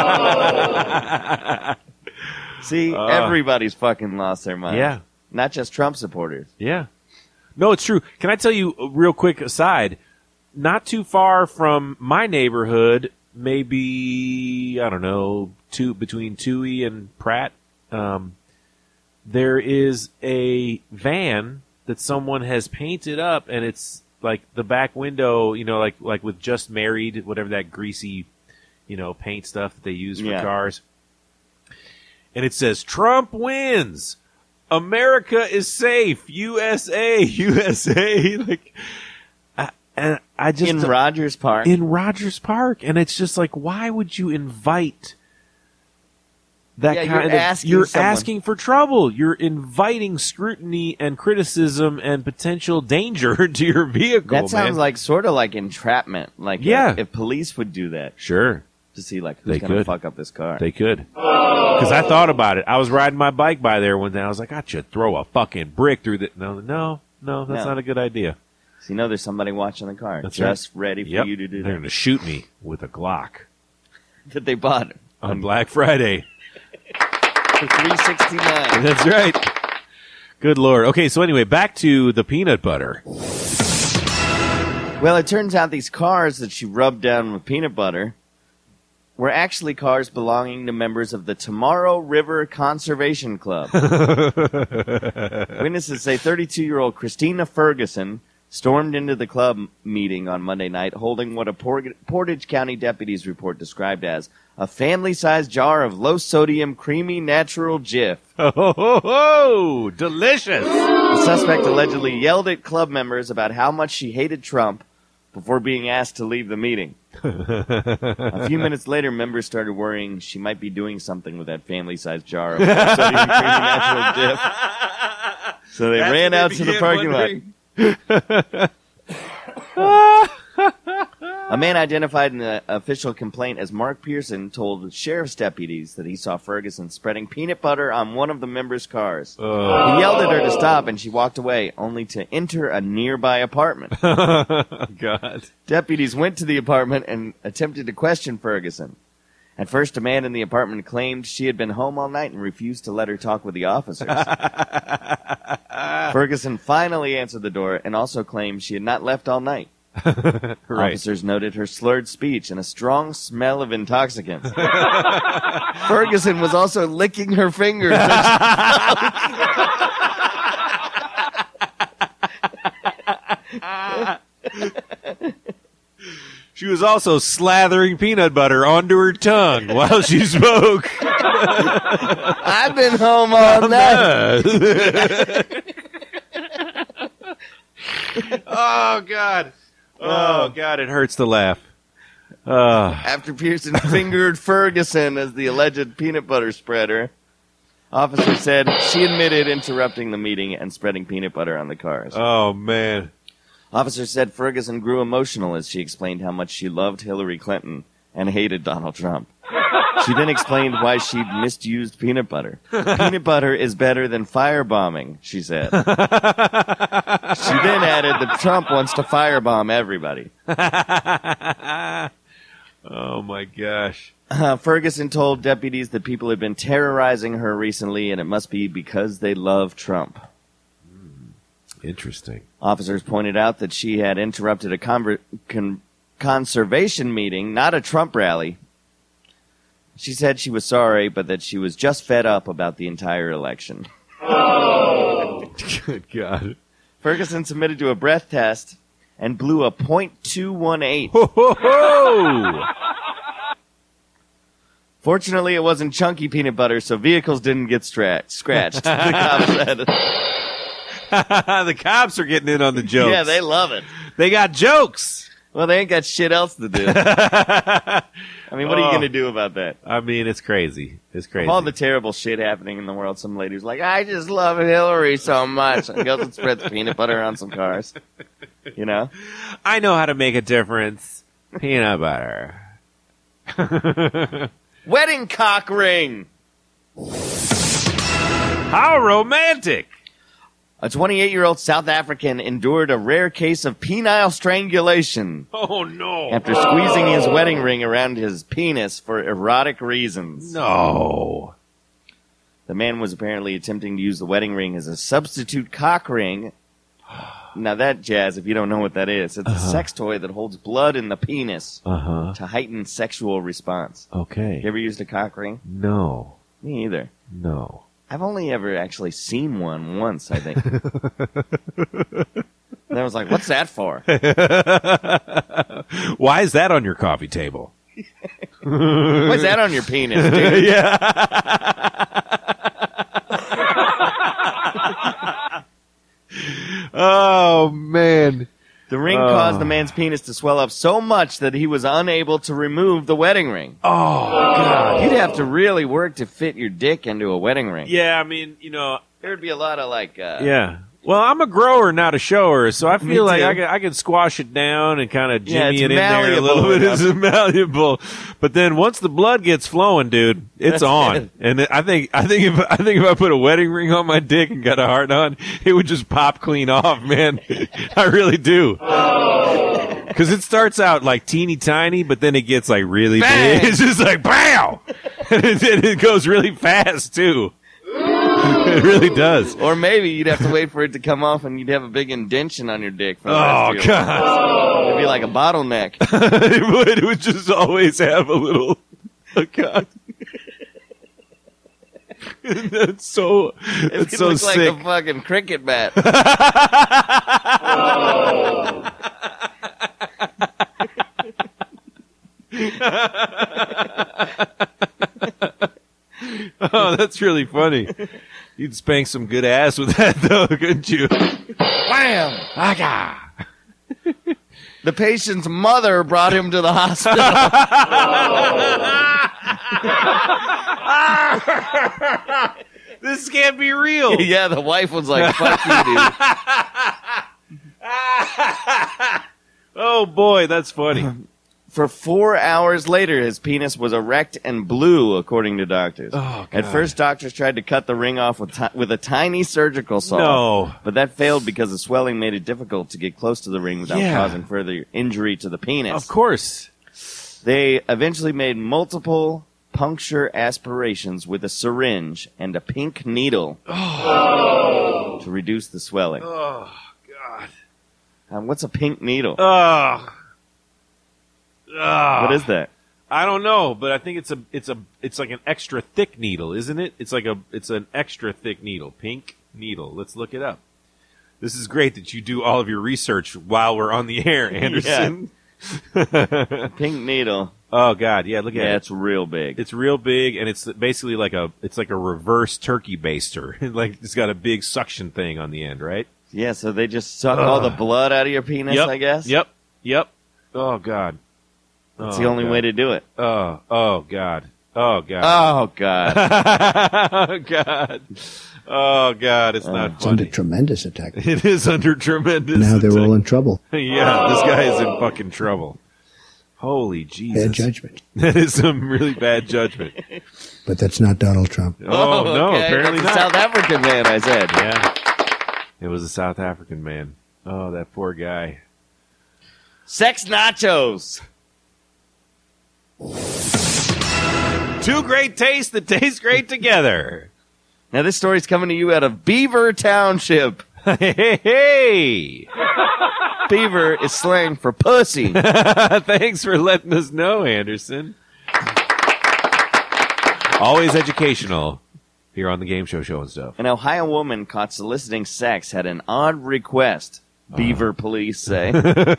See, everybody's fucking lost their mind. Yeah. Not just Trump supporters. yeah. No, it's true. Can I tell you a real quick aside? Not too far from my neighborhood, maybe, I don't know, between Toohey and Pratt, there is a van that someone has painted up, and it's like the back window, you know, like with Just Married, whatever that greasy, you know, paint stuff that they use for cars. And it says, Trump wins. America is safe. USA, USA. Like, and I just In Rogers Park. in Rogers Park, and it's just like, why would you invite that Yeah, kind you're of? asking You're someone. asking for trouble. You're inviting scrutiny and criticism and potential danger to your vehicle. That sounds man. like sort of like entrapment. Like Yeah. if police would do that Sure, to see like who's They going to could. fuck up this car. they could. Because I thought about it. I was riding my bike by there one day. I was like, I should throw a fucking brick through the. No, that's No. not a good idea. So you know there's somebody watching the car That's just ready for Yep. you to do They're that. going to shoot me with a Glock That they bought on Black Friday. for $369. That's right. Good Lord. Okay, so anyway, back to the peanut butter. Well, it turns out these cars that she rubbed down with peanut butter were actually cars belonging to members of the Tomorrow River Conservation Club. Witnesses say 32-year-old Christina Ferguson stormed into the club meeting on Monday night holding what a Portage County deputies report described as a family-sized jar of low-sodium creamy natural Jif. Oh, delicious. The suspect allegedly yelled at club members about how much she hated Trump before being asked to leave the meeting. A few minutes later, members started worrying she might be doing something with that family-sized jar of low-sodium creamy natural Jif. So they ran out to the parking lot. A man identified in the official complaint as Mark Pearson told sheriff's deputies that he saw Ferguson spreading peanut butter on one of the members' cars. He yelled at her to stop, and she walked away, only to enter a nearby apartment. God. Deputies went to the apartment and attempted to question Ferguson. At first, a man in the apartment claimed she had been home all night and refused to let her talk with the officers. Ferguson finally answered the door and also claimed she had not left all night. Right. Officers noted her slurred speech and a strong smell of intoxicants. Ferguson was also licking her fingers. She was also slathering peanut butter onto her tongue while she spoke. I've been home all night. Oh, God. Oh, God, it hurts to laugh. After Pearson fingered Ferguson as the alleged peanut butter spreader, officers said she admitted interrupting the meeting and spreading peanut butter on the cars. Oh, man. Officers said Ferguson grew emotional as she explained how much she loved Hillary Clinton and hated Donald Trump. She then explained why she'd misused peanut butter. Peanut butter is better than firebombing, she said. She then added that Trump wants to firebomb everybody. Oh, my gosh. Ferguson told deputies that people had been terrorizing her recently, and it must be because they love Trump. Interesting. Officers pointed out that she had interrupted a conservation meeting, not a Trump rally. She said she was sorry, but that she was just fed up about the entire election. Good God. Ferguson submitted to a breath test and blew a .218. Ho, ho, ho! Fortunately, it wasn't chunky peanut butter, so vehicles didn't get scratched. The cop said. The cops are getting in on the jokes. Yeah, they love it. They got jokes. Well, they ain't got shit else to do. I mean, what are you Oh. going to do about that? I mean, it's crazy. It's crazy. All the terrible shit happening in the world, some lady's like, I just love Hillary so much. And goes and spreads peanut butter on some cars. You know? I know how to make a difference. Peanut butter. Wedding cock ring. How romantic. A 28-year-old South African endured a rare case of penile strangulation Oh, no. after squeezing his wedding ring around his penis for erotic reasons. No. The man was apparently attempting to use the wedding ring as a substitute cock ring. Now that, Jazz, if you don't know what that is, it's a sex toy that holds blood in the penis to heighten sexual response. Okay. You ever used a cock ring? No. Me either. No. I've only ever actually seen one once, I think. And I was like, what's that for? Why is that on your coffee table? Why is that on your penis, dude? Oh, man. The ring caused the man's penis to swell up so much that he was unable to remove the wedding ring. Oh, God. You'd have to really work to fit your dick into a wedding ring. Yeah, I mean, you know. There'd be a lot of Yeah. Well, I'm a grower, not a shower, so I feel like too. I can squash it down and kind of jimmy it's it in there a little malleable bit. It's malleable, but then once the blood gets flowing, dude, it's on. And I think if I put a wedding ring on my dick and got a heart on, it would just pop clean off, man. I really do. Because it starts out like teeny tiny, but then it gets like really Bang! big. It's just like BAM! And it goes really fast too. It really does. Or maybe you'd have to wait for it to come off and you'd have a big indention on your dick. For the rest Oh, of your God. life. It'd be like a bottleneck. It would just always have a little. Oh, God. That's so It so looks sick. like a fucking cricket bat. Oh, that's really funny. You'd spank some good ass with that, though, couldn't you? Wham! Aga! The patient's mother brought him to the hospital. This can't be real. Yeah, the wife was like, fuck you, dude. Oh, boy, that's funny. For 4 hours later, his penis was erect and blue, according to doctors. Oh, God. At first, doctors tried to cut the ring off with a tiny surgical saw. No. But that failed because the swelling made it difficult to get close to the ring without Yeah. causing further injury to the penis. Of course. They eventually made multiple puncture aspirations with a syringe and a pink needle to reduce the swelling. Oh, God. What's a pink needle? Oh. What is that? I don't know, but I think it's like an extra thick needle, isn't it? It's an extra thick needle, pink needle. Let's look it up. This is great that you do all of your research while we're on the air, Anderson. Pink needle. Oh God, yeah, look at it. Yeah, it's real big. It's real big, and it's basically like a reverse turkey baster. Like it's got a big suction thing on the end, right? Yeah, so they just suck all the blood out of your penis, Yep. I guess? Yep. Oh God. That's the only way to do it. Oh God. Oh, God. Oh God. Oh God. It's not It's under funny. tremendous attack. It is under tremendous. Now they're attack. all in trouble. Yeah, this guy is in fucking trouble. Holy Jesus. Bad judgment. That is some really bad judgment. But that's not Donald Trump. Oh, no, okay. apparently That's not. a South African man, I said. Yeah. It was a South African man. Oh, that poor guy. Sex nachos. Two great tastes that taste great together. Now, this story's coming to you out of Beaver Township. Hey. Beaver is slang for pussy. Thanks for letting us know, Anderson. Always educational here on the Game Show and stuff. An Ohio woman caught soliciting sex had an odd request, Beaver police say.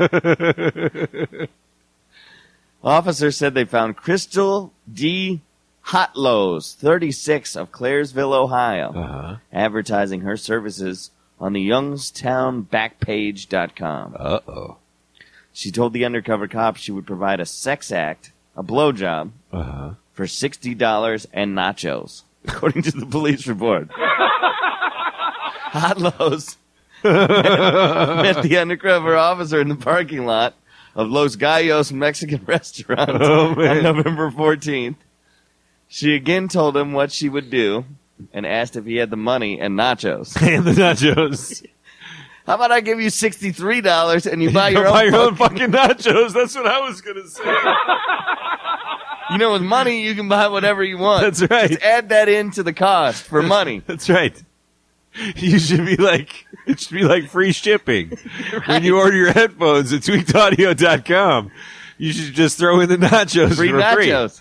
Officers said they found Crystal D. Hotlows, 36, of Claresville, Ohio, advertising her services on the Youngstownbackpage.com. Uh-oh. She told the undercover cop she would provide a sex act, a blowjob, for $60 and nachos, according to the police report. Hotlows met the undercover officer in the parking lot of Los Gallos Mexican restaurant on November 14th. She again told him what she would do and asked if he had the money and nachos. And the nachos. How about I give you $63 and you buy your own fucking nachos? That's what I was gonna say. You know, with money, you can buy whatever you want. That's right. Just add that into the cost for money. That's right. You should be like, it should be like free shipping. Right. When you order your headphones at tweakedaudio.com, you should just throw in the nachos free for nachos.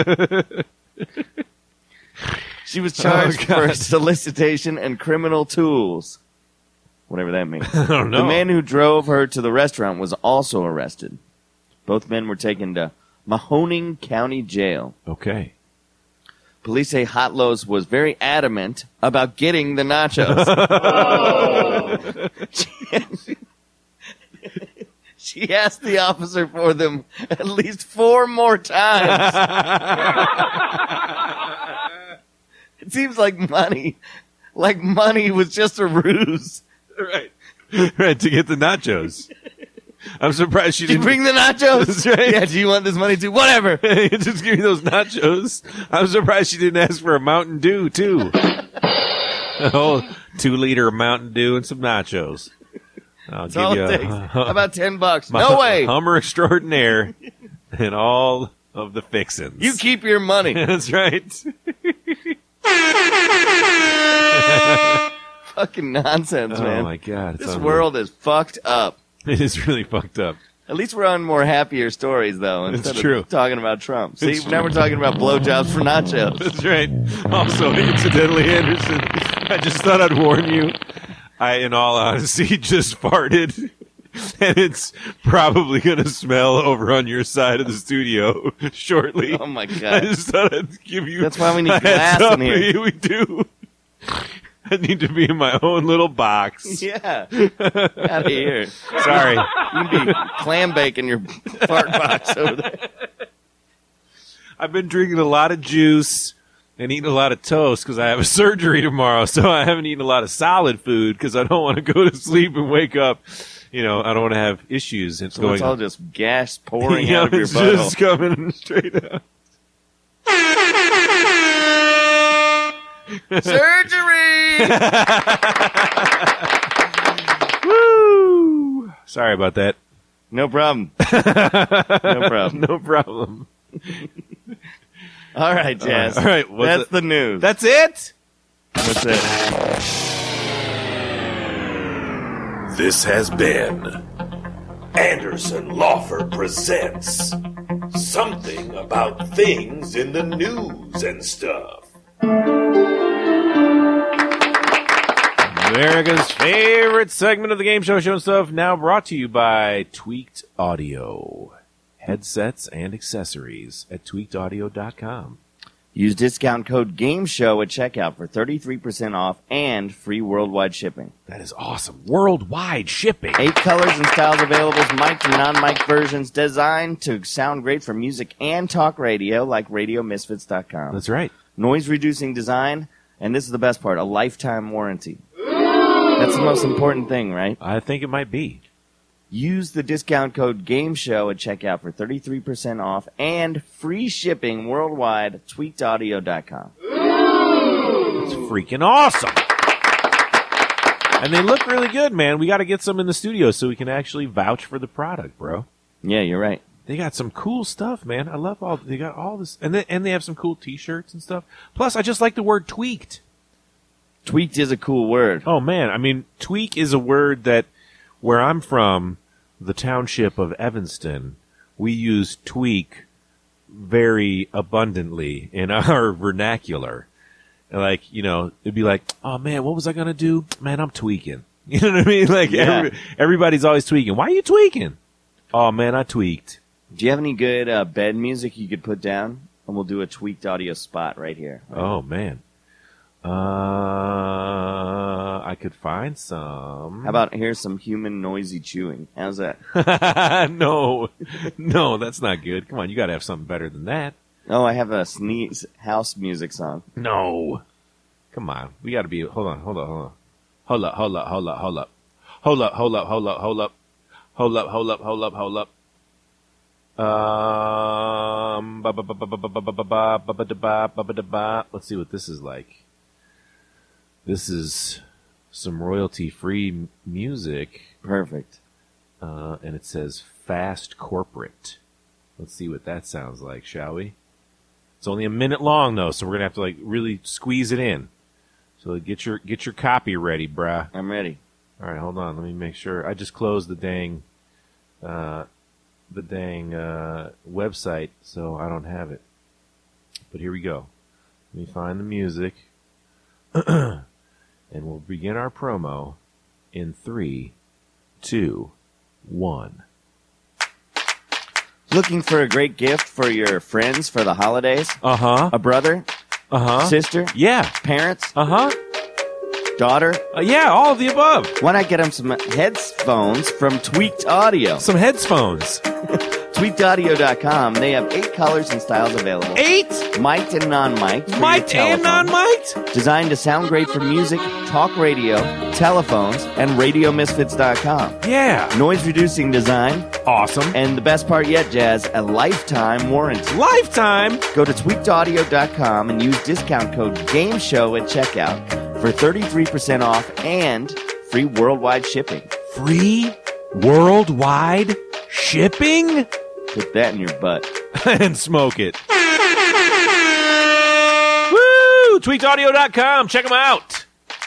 She was charged for solicitation and criminal tools. Whatever that means. I don't know. The man who drove her to the restaurant was also arrested. Both men were taken to Mahoning County Jail. Okay. Police say Hot Lows was very adamant about getting the nachos. She asked the officer for them at least 4 more times. It seems like money was just a ruse. Right. Right, to get the nachos. I'm surprised she didn't bring the nachos. That's right. Yeah, do you want this money too? Whatever. Just give me those nachos. I'm surprised she didn't ask for a Mountain Dew too. Oh, 2-liter Mountain Dew and some nachos. I'll give you How about $10? No way. Hummer extraordinaire and all of the fixins. You keep your money. That's right. Fucking nonsense, man. Oh my God. This world is fucked up. It is really fucked up. At least we're on more happier stories, though, instead It's true. of talking about Trump. See, now we're talking about blowjobs for nachos. That's right. Also, incidentally, Anderson, I just thought I'd warn you. I, in all honesty, just farted. And it's probably going to smell over on your side of the studio shortly. Oh, my God. I just thought I'd give you... That's why we need a heads glass up. in here. We do. I need to be in my own little box. Yeah. Out of here. Sorry. You can be clam baking your fart box over there. I've been drinking a lot of juice and eating a lot of toast because I have a surgery tomorrow, so I haven't eaten a lot of solid food because I don't want to go to sleep and wake up. You know, I don't want to have issues. It's So it's all just gas pouring out of your it's butthole. just coming straight out. Surgery! Woo! Sorry about that. No problem. No problem. No problem. All right, Jazz. All right. That's the news. That's it? That's it. This has been Anderson Lawford presents Something About Things in the News and Stuff. America's favorite segment of the game show and stuff, now brought to you by Tweaked Audio. Headsets and accessories at tweakedaudio.com. Use discount code GAMESHOW at checkout for 33% off and free worldwide shipping. That is awesome. Worldwide shipping. 8 colors and styles available, mic and non-mic versions designed to sound great for music and talk radio like RadioMisfits.com. That's right. Noise-reducing design, and this is the best part, a lifetime warranty. That's the most important thing, right? I think it might be. Use the discount code GAMESHOW at checkout for 33% off and free shipping worldwide at tweakedaudio.com. It's freaking awesome. And they look really good, man. We got to get some in the studio so we can actually vouch for the product, bro. Yeah, you're right. They got some cool stuff, man. I love they got all this. And they have some cool t-shirts and stuff. Plus, I just like the word tweaked. Tweaked is a cool word. Oh, man. I mean, tweak is a word that, where I'm from, the township of Evanston, we use tweak very abundantly in our vernacular. Like, you know, it'd be like, oh, man, what was I going to do? Man, I'm tweaking. You know what I mean? Like, Yeah. everybody's always tweaking. Why are you tweaking? Oh, man, I tweaked. Do you have any good bed music you could put down? And we'll do a tweaked audio spot right here. Oh, man. I could find some. How about here's some human noisy chewing? How's that? No, that's not good. Come on, you got to have something better than that. Oh, I have a sneeze house music song. No, come on, we got to be. Hold on. Hold up. Hold up. Let's see what this is like. This is some royalty-free music. Perfect. And it says Fast Corporate. Let's see what that sounds like, shall we? It's only a minute long, though, so we're going to have to, like, really squeeze it in. So get your copy ready, bruh. I'm ready. All right, hold on. Let me make sure. I just closed the dang website, so I don't have it. But here we go. Let me find the music. And we'll begin our promo in 3, 2, 1. Looking for a great gift for your friends for the holidays? Uh-huh. A brother? Uh-huh. Sister? Yeah. Parents? Uh-huh. Daughter? Yeah, all of the above. Why not get them some headphones from Tweaked Audio? Some headphones. TweakedAudio.com. They have 8 colors and styles available. 8? Mic'd and non-mic'd. for Mic'd your and telephone. non-mic'd? Designed to sound great for music, talk radio, telephones, and RadioMisfits.com. Yeah. Noise-reducing design. Awesome. And the best part yet, Jazz, a lifetime warranty. Lifetime. Go to TweakedAudio.com and use discount code GAMESHOW at checkout for 33% off and free worldwide shipping. Free worldwide shipping? Put that in your butt. And smoke it. Woo! TweakedAudio.com. Check them out.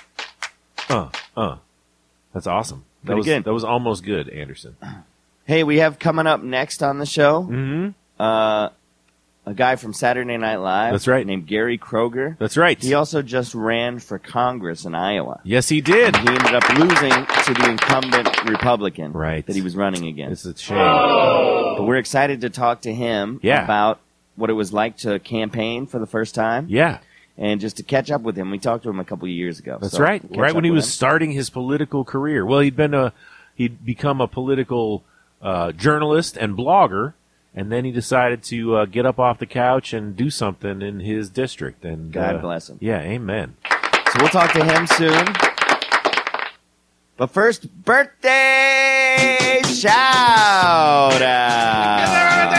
That's awesome. Pretty good. That was almost good, Anderson. Hey, we have coming up next on the show Mm-hmm. a guy from Saturday Night Live. That's right. Named Gary Kroger. That's right. He also just ran for Congress in Iowa. Yes, he did. He ended up losing to the incumbent Republican Right. that he was running against. It's a shame. But we're excited to talk to him Yeah. about what it was like to campaign for the first time. Yeah. And just to catch up with him. We talked to him a couple of years ago. That's So right. catch Right when up he with was him. starting his political career. Well, he'd become a political journalist and blogger, and then he decided to get up off the couch and do something in his district. And God bless him. Yeah, amen. So we'll talk to him soon. But first, birthday shout out.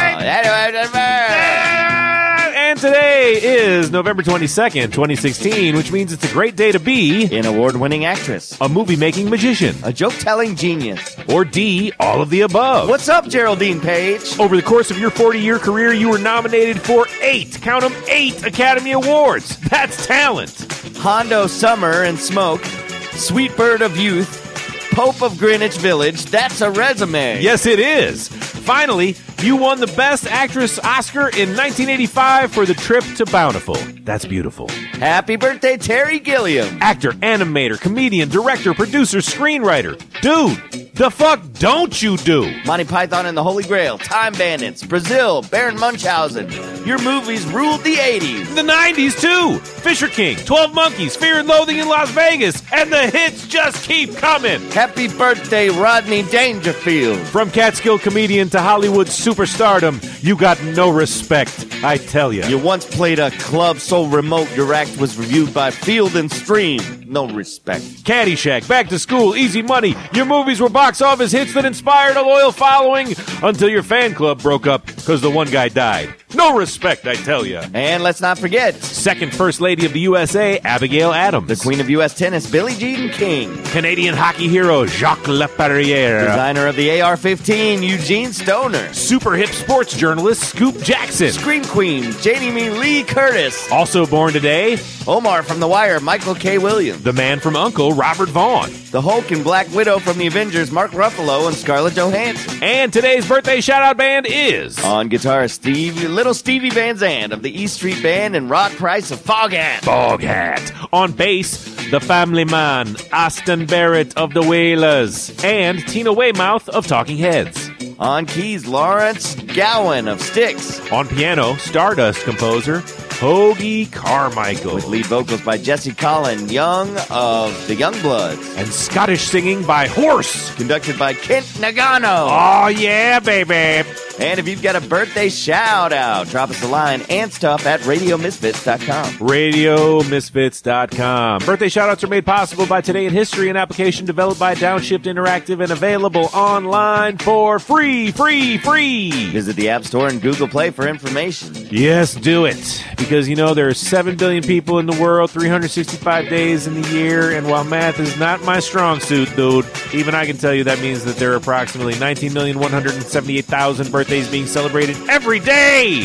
And today is November 22nd, 2016, which means it's a great day to be An award-winning actress, a movie-making magician, a joke-telling genius. or D, all of the above. What's up, Geraldine Page? Over the course of your 40-year career, you were nominated for 8, count them, 8 Academy Awards. That's talent. Hondo Summer and Smoke, Sweet Bird of Youth, Pope of Greenwich Village. That's a resume. Yes, it is. Finally, you won the Best Actress Oscar in 1985 for The Trip to Bountiful. That's beautiful. Happy birthday, Terry Gilliam. Actor, animator, comedian, director, producer, screenwriter. Dude, the fuck don't you do? Monty Python and the Holy Grail, Time Bandits, Brazil, Baron Munchausen. Your movies ruled the 80s. The 90s, too. Fisher King, 12 Monkeys, Fear and Loathing in Las Vegas, and the hits just keep coming. Happy birthday, Rodney Dangerfield. From Catskill comedian to Hollywood superstardom, you got no respect, I tell ya. You once played a club so remote your act was reviewed by Field and Stream. No respect. Caddyshack, Back to School, Easy Money. Your movies were box office hits that inspired a loyal following until your fan club broke up because the one guy died. No respect, I tell ya. And let's not forget, Second First Lady of the USA, Abigail Adams. the Queen of U.S. Tennis, Billie Jean King. Canadian hockey hero, Jacques Laperriere. Designer of the AR-15, Eugene Stoner. Super hip sports journalist, Scoop Jackson. Scream Queen, Jamie Lee Curtis. Also born today, Omar from The Wire, Michael K. Williams. the man from U.N.C.L.E., Robert Vaughn. The Hulk and Black Widow from the Avengers, Mark Ruffalo and Scarlett Johansson. And today's birthday shout-out band is... On guitar, Little Stevie Van Zandt of the E Street Band and Rod Price of Foghat. Foghat. On bass, the family man, Austin Barrett of the Wailers. And Tina Weymouth of Talking Heads. On keys, Lawrence Gowan of Styx. On piano, Stardust composer, Hoagie Carmichael. With lead vocals by Jesse Collin Young of the Youngbloods. And Scottish singing by Horse. Conducted by Kent Nagano. Oh, yeah, baby. And if you've got a birthday shout out, drop us a line and stuff at radiomisfits.com. RadioMisfits.com. Birthday shout-outs are made possible by Today in History, an application developed by Downshift Interactive and available online for free. Visit the App Store and Google Play for information. Yes, do it. Because, there are 7 billion people in the world, 365 days in the year, and while math is not my strong suit, dude, even I can tell you that means that there are approximately 19,178,000 birthdays being celebrated every day.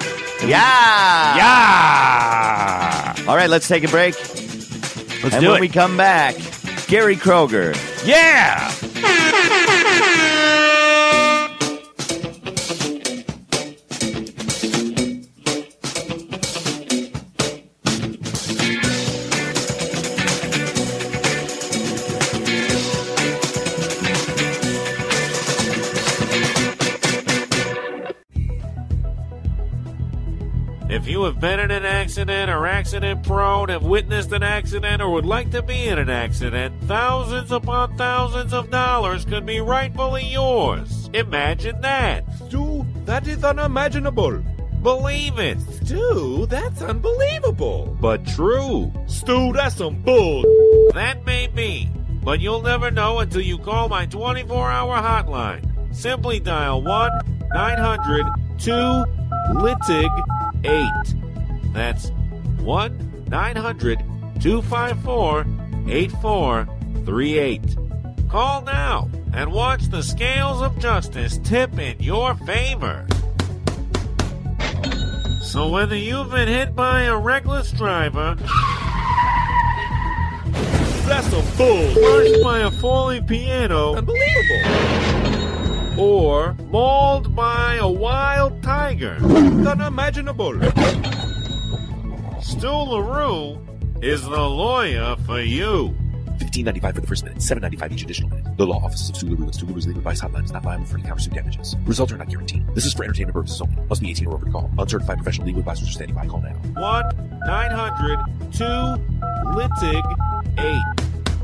Yeah! All right, let's take a break. Let's and do when it. we come back, Gary Kroger. Yeah! If you have been in an accident or accident prone, have witnessed an accident, or would like to be in an accident, thousands upon thousands of dollars could be rightfully yours. Imagine that. Stu, that is unimaginable. Believe it. Stu, that's unbelievable. But true. Stu, that's some bull. That may be, but you'll never know until you call my 24-hour hotline. Simply dial 1-900-2-LITTIG-8. That's 1-900-254-8438. Call now and watch the scales of justice tip in your favor. So whether you've been hit by a reckless driver, That's some bull. crushed by a falling piano, Unbelievable. or mauled by a wild tiger, Unimaginable. Stu LaRue is the lawyer for you. $15.95 for the first minute, $7.95 each additional minute. The law offices of Stu LaRue and Stu LaRue's legal advice hotline is not liable for any countersuit damages. Results are not guaranteed. This is for entertainment purposes only. Must be 18 or over to call. Uncertified professional legal advisors are standing by. Call now. 1-900-2-LITTIG-8.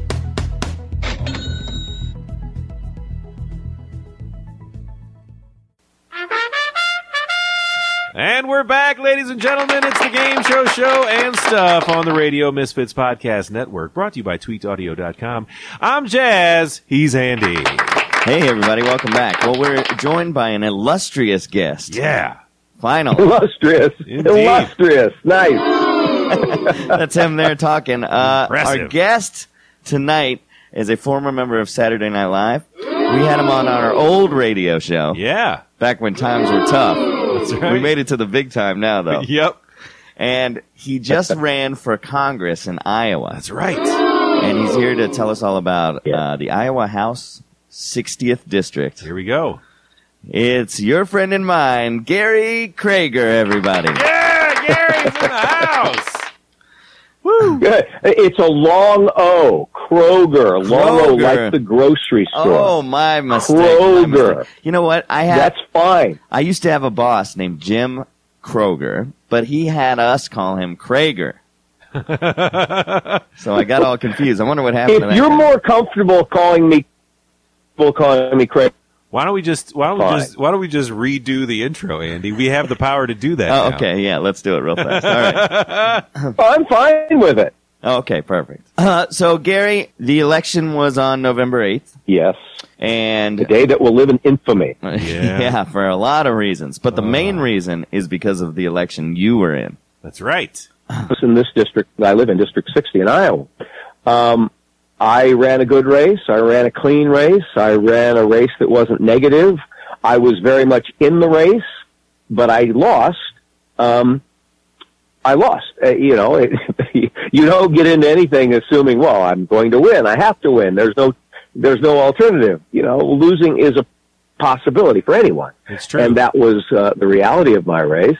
And we're back, ladies and gentlemen. It's the Game Show and Stuff on the Radio Misfits Podcast Network, brought to you by TweetAudio.com. I'm Jazz. He's Andy. Hey, everybody. Welcome back. Well, we're joined by an illustrious guest. Yeah. Final. Illustrious. Indeed. Illustrious. Nice. That's him there talking. Our Impressive. guest tonight is a former member of Saturday Night Live. We had him on our old radio show Yeah. back when times were tough. That's right. We made it to the big time now, though. Yep. And he just ran for Congress in Iowa. That's right. And he's here to tell us all about the Iowa House 60th District. Here we go. It's your friend and mine, Gary Kroger, everybody. Yeah, Gary's in the house. Good. It's a long O. Kroger. Long O, Kroger. like the grocery store. Oh, my mistake. Kroger. My mistake. You know what? That's fine. I used to have a boss named Jim Kroger, but he had us call him Krager. So I got all confused. I wonder what happened to If that you're guy. more comfortable calling me Krager, Why don't we just redo the intro, Andy? We have the power to do that. Oh, now. okay, yeah, let's do it real fast. All right. I'm fine with it. Okay, perfect. So, Gary, the election was on November 8th. Yes. And The day that will live in infamy. yeah, for a lot of reasons. But the main reason is because of the election you were in. That's right. In this district, I live in District 60 in Iowa. I ran a good race. I ran a clean race. I ran a race that wasn't negative. I was very much in the race, but I lost. You don't get into anything assuming, well, I'm going to win. I have to win. There's no alternative. Losing is a possibility for anyone. It's true. And that was the reality of my race.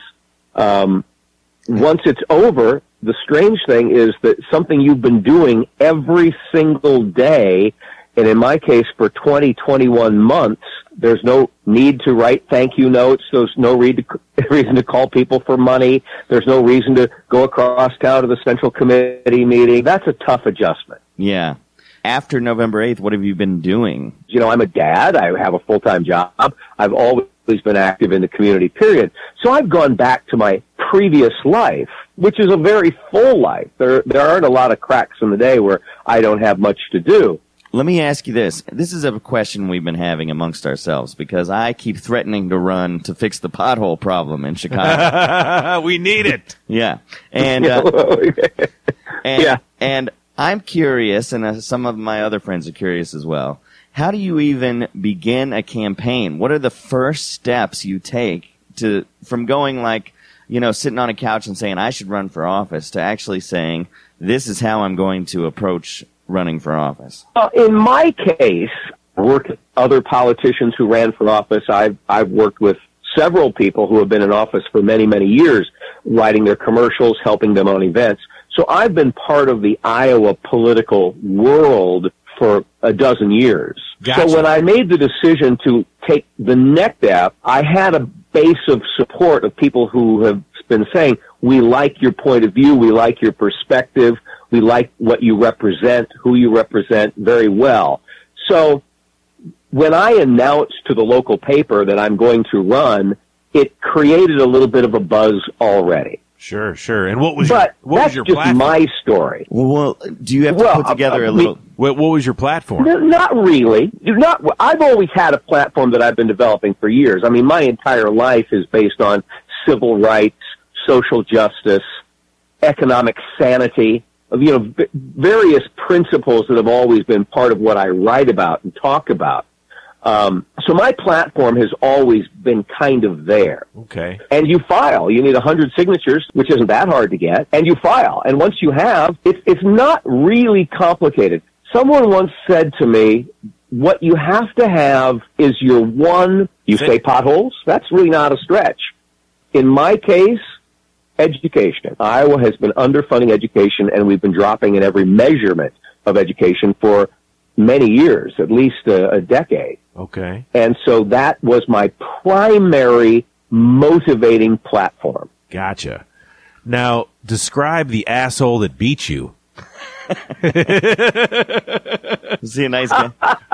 Once it's over, the strange thing is that something you've been doing every single day, and in my case for 21 months, there's no need to write thank you notes. There's no reason to call people for money. There's no reason to go across town to the central committee meeting. That's a tough adjustment. Yeah. After November 8th, what have you been doing? I'm a dad. I have a full-time job. I've always always been active in the community, period. So I've gone back to my previous life, which is a very full life. There aren't a lot of cracks in the day where I don't have much to do. Let me ask you this. This is a question we've been having amongst ourselves because I keep threatening to run to fix the pothole problem in Chicago. We need it. Yeah. And, and I'm curious, and some of my other friends are curious as well. How do you even begin a campaign? What are the first steps you take from going like, sitting on a couch and saying, I should run for office, to actually saying, this is how I'm going to approach running for office? In my case, I worked with other politicians who ran for office. I've worked with several people who have been in office for many, many years, writing their commercials, helping them on events. So I've been part of the Iowa political world for a dozen years. Gotcha. So when I made the decision to take the next step, I had a base of support of people who have been saying, we like your point of view, we like your perspective, we like what you represent, who you represent very well. So when I announced to the local paper that I'm going to run, it created a little bit of a buzz already. Sure. And what was your platform? Just my story. Well, do you have to put together a little? What was your platform? Not really. I've always had a platform that I've been developing for years. I mean, my entire life is based on civil rights, social justice, economic sanity, various principles that have always been part of what I write about and talk about. So my platform has always been kind of there. Okay. And you file. You need 100 signatures, which isn't that hard to get. And you file. And once you have, it's not really complicated. Someone once said to me, what you have to have is your one, you say potholes? That's really not a stretch. In my case, education. Iowa has been underfunding education, and we've been dropping in every measurement of education for many years, at least a decade. Okay. And so that was my primary motivating platform. Gotcha. Now, describe the asshole that beat you. Is he a nice guy?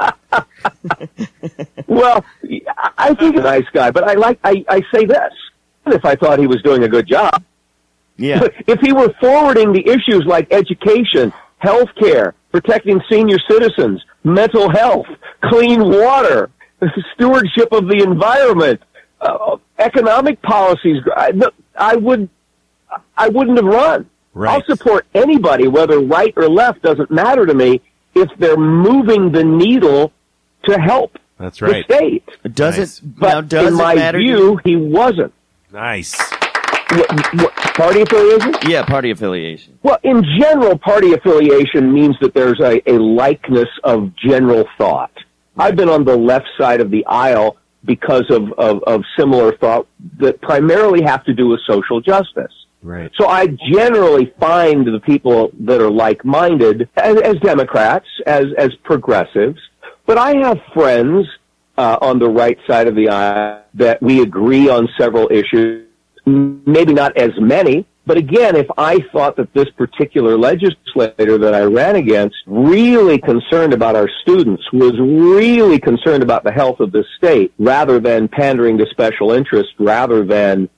Well, I think he's a nice guy, but I say this. If I thought he was doing a good job. Yeah. But if he were forwarding the issues like education, health care, protecting senior citizens, mental health, clean water, stewardship of the environment, economic policies, I wouldn't have run. Right. I'll support anybody, whether right or left, doesn't matter to me, if they're moving the needle to help That's right. the state. Does Nice. it? But Now, does in it my matter? view, he wasn't. Nice. What, party affiliation? Yeah, party affiliation. Well, in general, party affiliation means that there's a likeness of general thought. I've been on the left side of the aisle because of similar thought that primarily have to do with social justice. Right. So I generally find the people that are like-minded as Democrats, as progressives, but I have friends on the right side of the aisle that we agree on several issues, maybe not as many, but again, if I thought that this particular legislator that I ran against really concerned about our students, was really concerned about the health of this state, rather than pandering to special interest, rather than,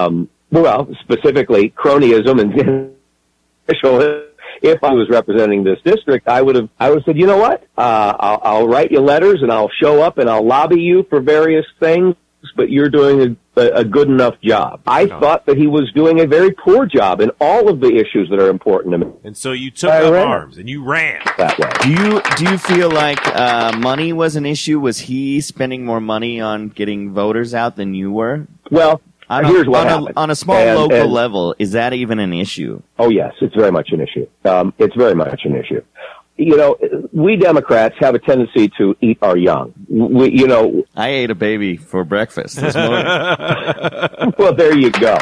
specifically cronyism and special. If I was representing this district, I would have said, you know what? I'll write you letters and I'll show up and I'll lobby you for various things, but you're doing a good enough job. I thought that he was doing a very poor job in all of the issues that are important to me. And so you took up arms and you ran. That way. Do you feel like money was an issue? Was he spending more money on getting voters out than you were? Well, here's what happened. On a small local level, is that even an issue? Oh, yes, it's very much an issue. It's very much an issue. You know, we Democrats have a tendency to eat our young. I ate a baby for breakfast this morning. Well, there you go.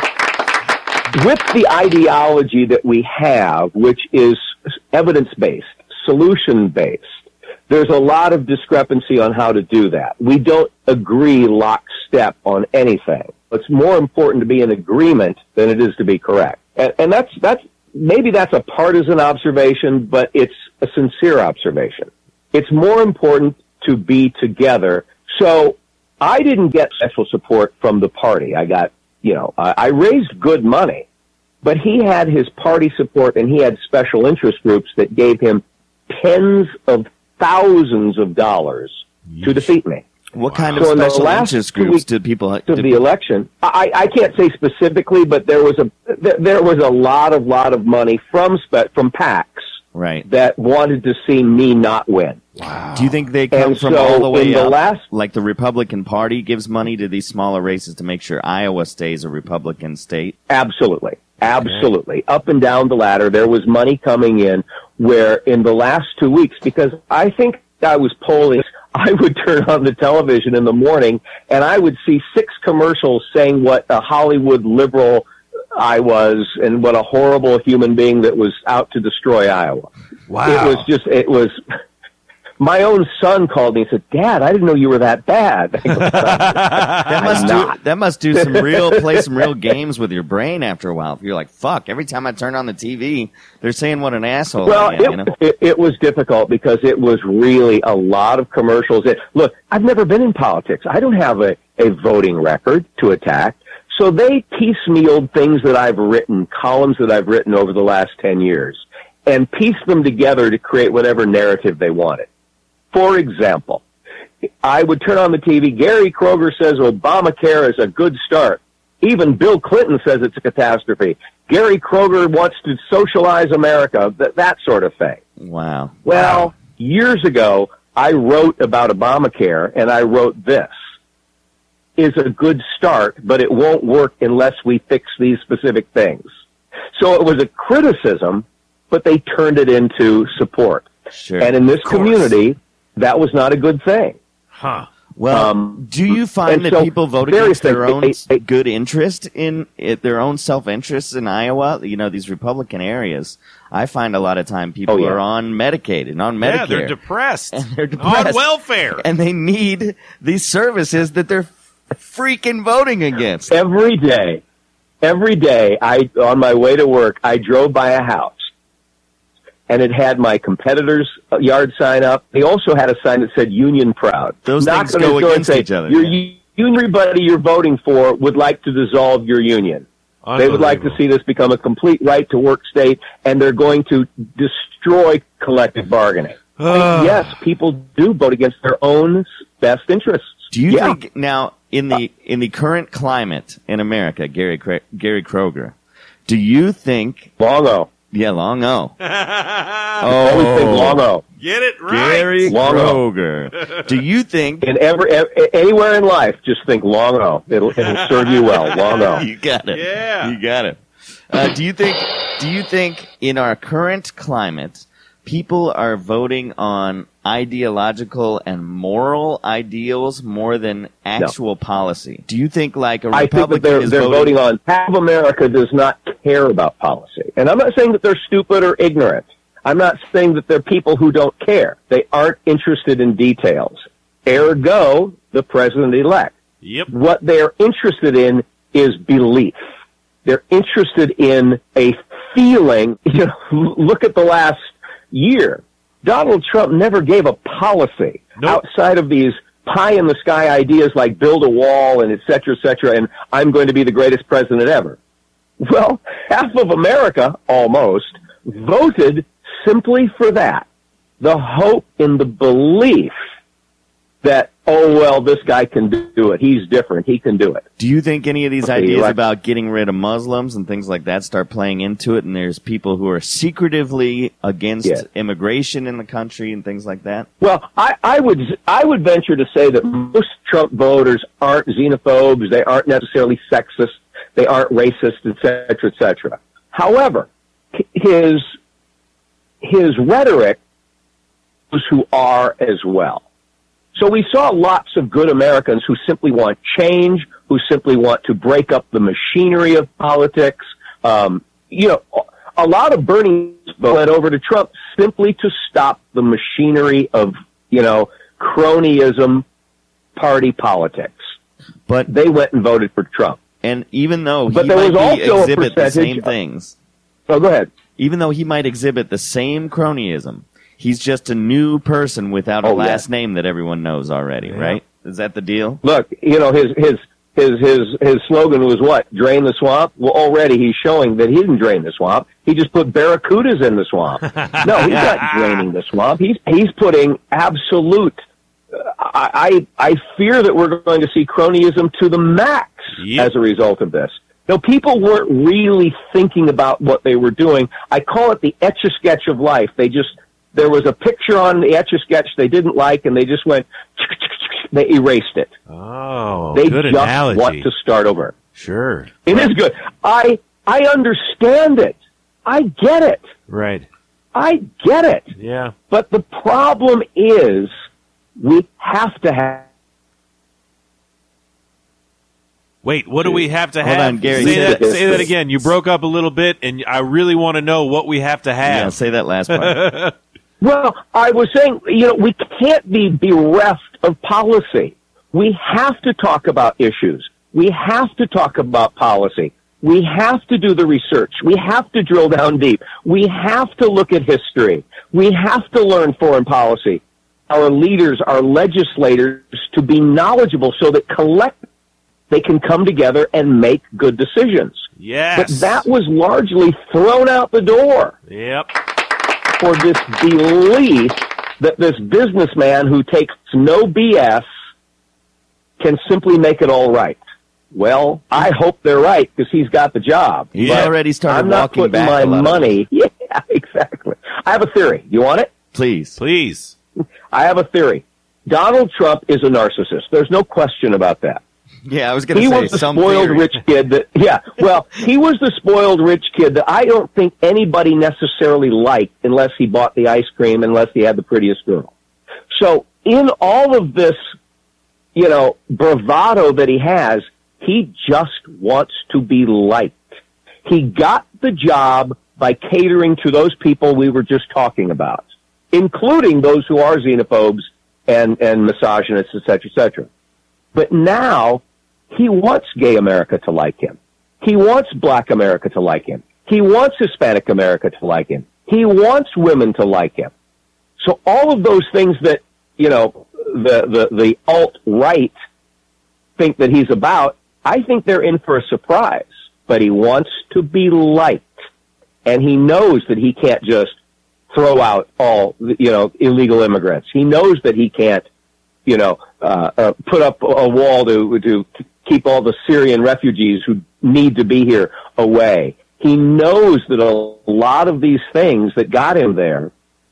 With the ideology that we have, which is evidence-based, solution-based, there's a lot of discrepancy on how to do that. We don't agree lockstep on anything. It's more important to be in agreement than it is to be correct. And that's maybe that's a partisan observation, but it's a sincere observation. It's more important to be together. So I didn't get special support from the party. I got, I raised good money, but he had his party support and he had special interest groups that gave him tens of thousands of dollars to defeat me. What kind of special interest groups did people to the election? I can't say specifically, but there was a lot of money from PACs, right, that wanted to see me not win. Wow. Do you think they come from all the way up? Like the Republican Party gives money to these smaller races to make sure Iowa stays a Republican state? Absolutely. Absolutely. Okay. Up and down the ladder, there was money coming in where in the last 2 weeks, because I think I was polling, I would turn on the television in the morning and I would see 6 commercials saying what a Hollywood liberal I was and what a horrible human being that was out to destroy Iowa. Wow. It was, my own son called me and said, Dad, I didn't know you were that bad. I go, that must do play some real games with your brain after a while. If you're like, fuck, every time I turn on the TV, they're saying what an asshole I am. It was difficult because it was really a lot of commercials. Look, I've never been in politics. I don't have a voting record to attack. So they piecemealed things that I've written, columns that I've written over the last 10 years, and pieced them together to create whatever narrative they wanted. For example, I would turn on the TV, Gary Kroger says Obamacare is a good start. Even Bill Clinton says it's a catastrophe. Gary Kroger wants to socialize America, that sort of thing. Wow. Well, years ago, I wrote about Obamacare, and I wrote this. Is a good start, but it won't work unless we fix these specific things. So it was a criticism, but they turned it into support. Sure. And in this community, that was not a good thing. Huh. Well, do you find that people vote against their own good interest in their own self-interest in Iowa? These Republican areas. I find a lot of time people are on Medicaid and on Medicare. Yeah, they're depressed. And they're depressed. On welfare. And they need these services that they're freaking voting against. Every day, on my way to work, I drove by a house. And it had my competitor's yard sign up. They also had a sign that said Union Proud. Those things go against each other. Everybody you're voting for would like to dissolve your union. They would like to see this become a complete right-to-work state, and they're going to destroy collective bargaining. Yes, people do vote against their own best interests. Do you think now, in the current climate in America, Gary Kroger, do you think... Long-o. Yeah, long-o. Always think long-o. Get it right. Gary Kroger. Do you think... Anywhere in life, just think long-o. It'll serve you well. Long-o. You got it. Yeah. You got it. Do you think in our current climate, people are voting on ideological and moral ideals more than actual policy? Do you think like a Republican I think that they're voting on half of America does not care about policy. And I'm not saying that they're stupid or ignorant. I'm not saying that they're people who don't care. They aren't interested in details. Ergo, the president-elect. Yep. What they're interested in is belief. They're interested in a feeling. Look at the last year. Donald Trump never gave a policy outside of these pie-in-the-sky ideas like build a wall and et cetera, and I'm going to be the greatest president ever. Well, half of America, almost, voted simply for that. The hope in the belief that, this guy can do it. He's different. He can do it. Do you think any of these ideas about getting rid of Muslims and things like that start playing into it, and there's people who are secretively against immigration in the country and things like that? Well, I would venture to say that most Trump voters aren't xenophobes. They aren't necessarily sexist. They aren't racist, et cetera, et cetera. However, his rhetoric those who are as well. So we saw lots of good Americans who simply want change, who simply want to break up the machinery of politics. A lot of Bernie went over to Trump simply to stop the machinery of, cronyism, party politics. But they went and voted for Trump. And even though he might exhibit the same things. Oh, go ahead. Even though he might exhibit the same cronyism, he's just a new person without a last name that everyone knows already, right? Is that the deal? Look, you know, his slogan was what? Drain the swamp? Well, already he's showing that he didn't drain the swamp. He just put barracudas in the swamp. No, he's not draining the swamp. He's putting absolute. I fear that we're going to see cronyism to the max as a result of this. No, people weren't really thinking about what they were doing. I call it the Etch-a-Sketch of life. There was a picture on the Etch-a-Sketch they didn't like, and they just went, they erased it. Oh, they good just analogy. want to start over. Sure. It is good. I understand it. I get it. Right. I get it. Yeah. But the problem is we have to have. Wait, what do we have to have? Hold on, Gary. Say that again. You broke up a little bit, and I really want to know what we have to have. Yeah, say that last part. Well, I was saying, you know, we can't be bereft of policy. We have to talk about issues. We have to talk about policy. We have to do the research. We have to drill down deep. We have to look at history. We have to learn foreign policy. Our leaders, our legislators, to be knowledgeable so that they can come together and make good decisions. Yes. But that was largely thrown out the door. Yep. For this belief that this businessman who takes no BS can simply make it all right. Well, I hope they're right because he's got the job. He's But already started I'm not walking putting back my a lot of money. Yeah, exactly. I have a theory. You want it? Please. Please. I have a theory. Donald Trump is a narcissist. There's no question about that. Yeah, I was going to He say was the some spoiled theory. rich kid that, he was the spoiled rich kid that I don't think anybody necessarily liked unless he bought the ice cream, unless he had the prettiest girl. So in all of this, you know, bravado that he has, he just wants to be liked. He got the job by catering to those people we were just talking about, including those who are xenophobes and misogynists, et cetera, et cetera. But now he wants gay America to like him. He wants black America to like him. He wants Hispanic America to like him. He wants women to like him. So all of those things that, you know, the alt-right think that he's about, I think they're in for a surprise. But he wants to be liked. And he knows that he can't just throw out all, you know, illegal immigrants. He knows that he can't, you know, put up a wall to keep all the Syrian refugees who need to be here away. He knows that a lot of these things that got him there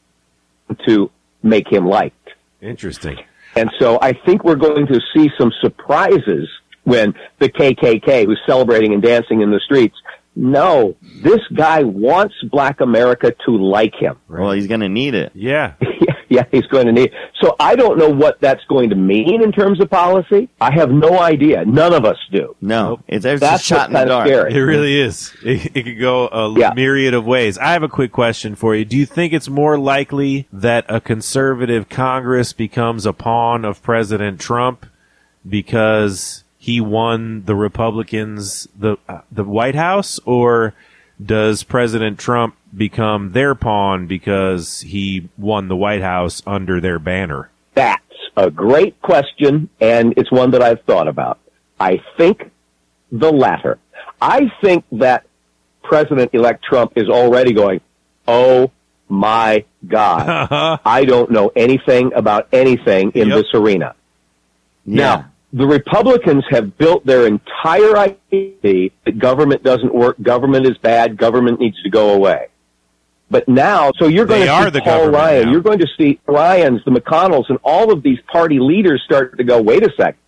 to make him liked. Interesting. And so I think we're going to see some surprises when the KKK, who's celebrating and dancing in the streets, no, this guy wants black America to like him. Well, he's going to need it. Yeah. Yeah, he's going to need. So I don't know what that's going to mean in terms of policy. I have no idea. None of us do. No, there's That's a shot in the what's dark. kind of scary. It really is. It could go a myriad of ways. I have a quick question for you. Do you think it's more likely that a conservative Congress becomes a pawn of President Trump because he won the Republicans the White House, or does President Trump become their pawn because he won the White House under their banner? That's a great question, and it's one that I've thought about. I think the latter. I think that President-elect Trump is already going, oh my God, I don't know anything about anything in this arena. Yeah. Now, the Republicans have built their entire identity that government doesn't work, government is bad, government needs to go away. But now, so you're going to see Paul Ryan, you're going to see Ryans, the McConnells, and all of these party leaders start to go, wait a second,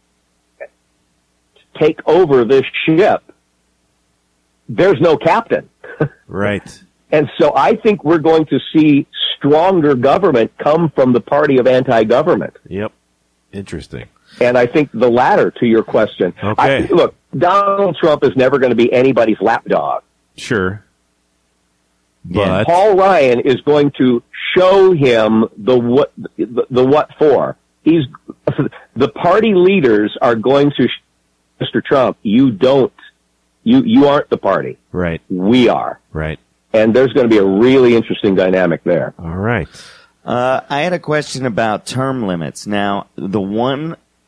take over this ship. There's no captain. Right. And so I think we're going to see stronger government come from the party of anti-government. Yep. Interesting. And I think the latter to your question. Okay. Look, Donald Trump is never going to be anybody's lapdog. Sure. But Paul Ryan is going to show him the what for. The party leaders are going to, Mr. Trump, you aren't the party. Right. We are. Right. And there's going to be a really interesting dynamic there. All right. I had a question about term limits. Now, the one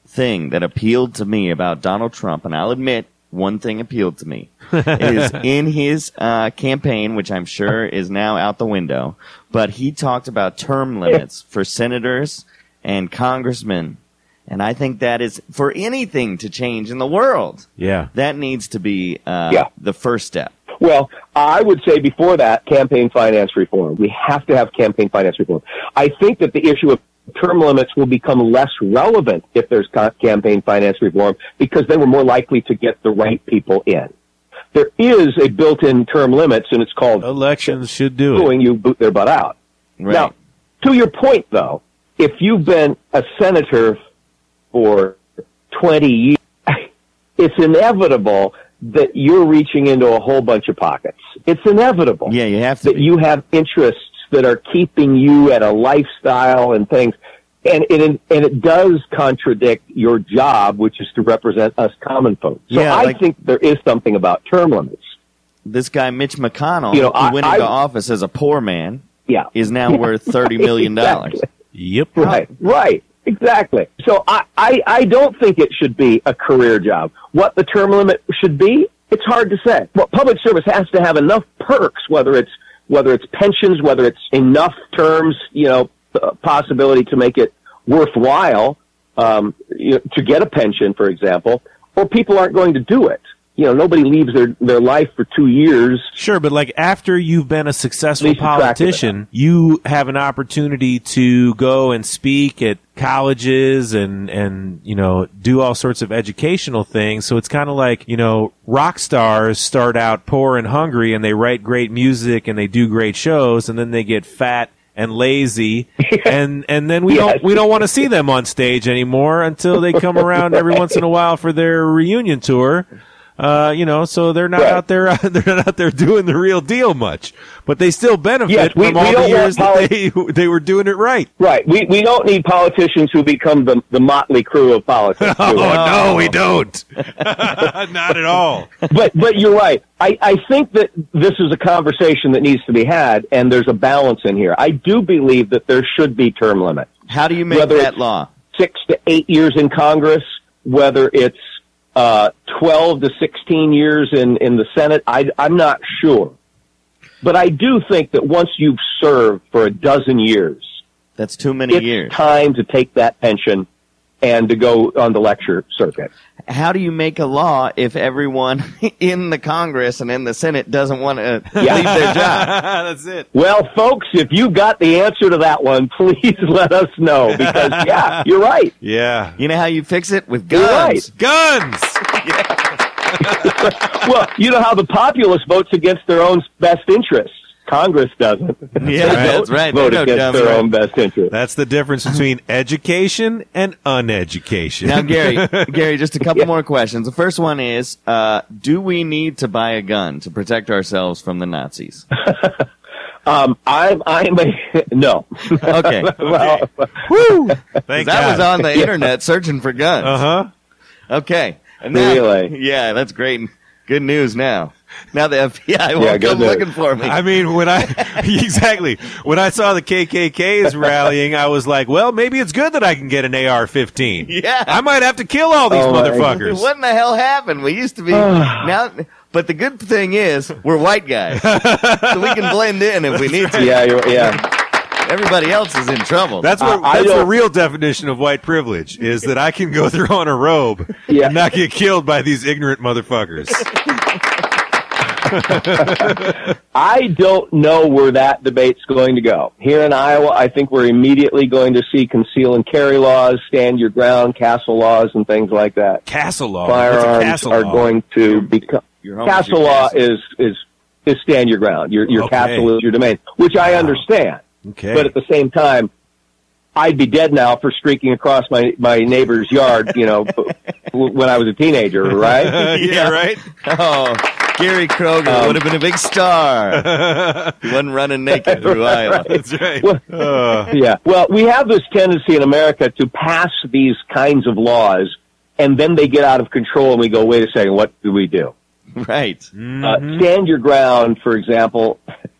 thing that appealed to me about Donald Trump, and I'll admit one thing appealed to me, is in his campaign, which I'm sure is now out the window, but he talked about term limits for senators and congressmen. And I think that is, for anything to change in the world, that needs to be the first step. Well, I would say before that, campaign finance reform. We have to have campaign finance reform. I think that the issue of term limits will become less relevant if there's campaign finance reform, because then we're more likely to get the right people in. There is a built-in term limits, and it's called elections should do it. You boot their butt out. Right. Now, to your point, though, if you've been a senator for 20 years, it's inevitable that you're reaching into a whole bunch of pockets. It's inevitable. Yeah, you have to that be. You have interests that are keeping you at a lifestyle and things. And it does contradict your job, which is to represent us common folks. So I think there is something about term limits. This guy, Mitch McConnell, who went into office as a poor man, is now worth $30 million. Exactly. Yep. Right. Exactly. So I don't think it should be a career job. What the term limit should be, it's hard to say. Well, public service has to have enough perks, whether it's pensions, whether it's enough terms, possibility to make it worthwhile, to get a pension, for example, or people aren't going to do it. Nobody leaves their life for 2 years. Sure, but like after you've been a successful politician, you have an opportunity to go and speak at colleges and do all sorts of educational things. So it's kind of like, rock stars start out poor and hungry and they write great music and they do great shows, and then they get fat and lazy, and then we don't want to see them on stage anymore until they come around every once in a while for their reunion tour. So they're not out there. They're not out there doing the real deal much, but they still benefit from all the years that they were doing it right. Right. We don't need politicians who become the motley crew of politics. No, we don't. Not at all. But you're right. I think that this is a conversation that needs to be had, and there's a balance in here. I do believe that there should be term limits. How do you make that law? 6 to 8 years in Congress, whether it's 12 to 16 years in the Senate, I'm not sure. But I do think that once you've served for a dozen years, that's too many years. It's time to take that pension and to go on the lecture circuit. How do you make a law if everyone in the Congress and in the Senate doesn't want to leave their job? That's it. Well, folks, if you got the answer to that one, please let us know, because, you're right. Yeah. You know how you fix it? With guns. You're right. Guns! Well, you know how the populace votes against their own best interests. Congress doesn't. Yeah, that's right. Vote against their own best interest. That's the difference between education and uneducation. Now, Gary, just a couple more questions. The first one is, do we need to buy a gun to protect ourselves from the Nazis? No. Okay. Well, woo! Thank God. I was on the internet searching for guns. Uh-huh. Okay. And now, really? Yeah, that's great. Good news now. Now the FBI won't come looking for me. I mean, when I saw the KKKs rallying, I was like, well, maybe it's good that I can get an AR-15. Yeah. I might have to kill all these motherfuckers. What in the hell happened? We used to be now, but the good thing is we're white guys, so we can blend in if we need to. Yeah. Everybody else is in trouble. That's the real definition of white privilege, is that I can go through on a robe and not get killed by these ignorant motherfuckers. I don't know where that debate's going to go. Here in Iowa, I think we're immediately going to see conceal and carry laws, stand your ground, castle laws, and things like that. Castle law? Firearms are going to become... Castle law is stand your ground. Your castle is your domain, which I understand. Okay. But at the same time, I'd be dead now for streaking across my neighbor's yard, when I was a teenager, right? Yeah, right? Oh, Gary Kroger would have been a big star. He wasn't running naked through Iowa. That's right. Well, yeah. Well, we have this tendency in America to pass these kinds of laws, and then they get out of control, and we go, wait a second, what do we do? Right. Stand your ground, for example,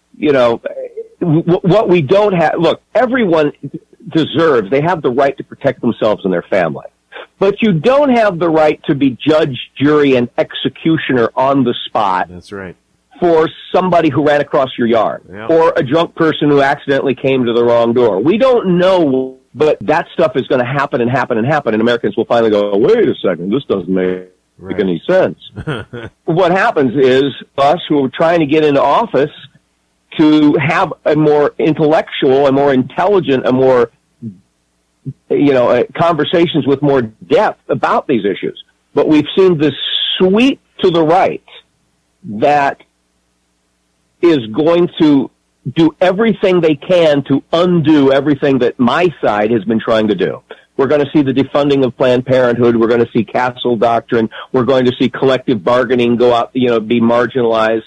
what we don't have, look, everyone deserves, they have the right to protect themselves and their family. But you don't have the right to be judge, jury, and executioner on the spot. That's right. For somebody who ran across your yard, or a drunk person who accidentally came to the wrong door. We don't know, but that stuff is going to happen and happen and happen, and Americans will finally go, wait a second, this doesn't make any sense. What happens is us who are trying to get into office to have a more intellectual, a more intelligent, a more, conversations with more depth about these issues. But we've seen this sweep to the right that is going to do everything they can to undo everything that my side has been trying to do. We're going to see the defunding of Planned Parenthood. We're going to see Castle Doctrine. We're going to see collective bargaining go out, be marginalized.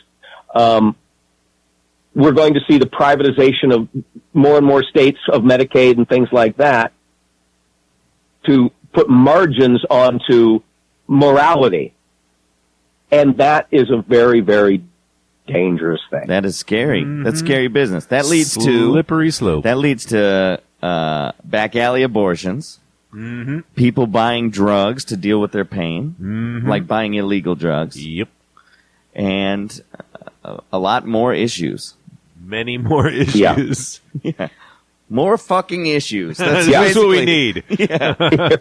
We're going to see the privatization of more and more states of Medicaid and things like that to put margins onto morality. And that is a very, very dangerous thing. That is scary. That's scary business. That leads to slippery slope. That leads to back alley abortions. People buying drugs to deal with their pain, like buying illegal drugs. Yep. And a lot more issues. Many more issues. Yeah. More fucking issues. That's That's what we need. Yeah.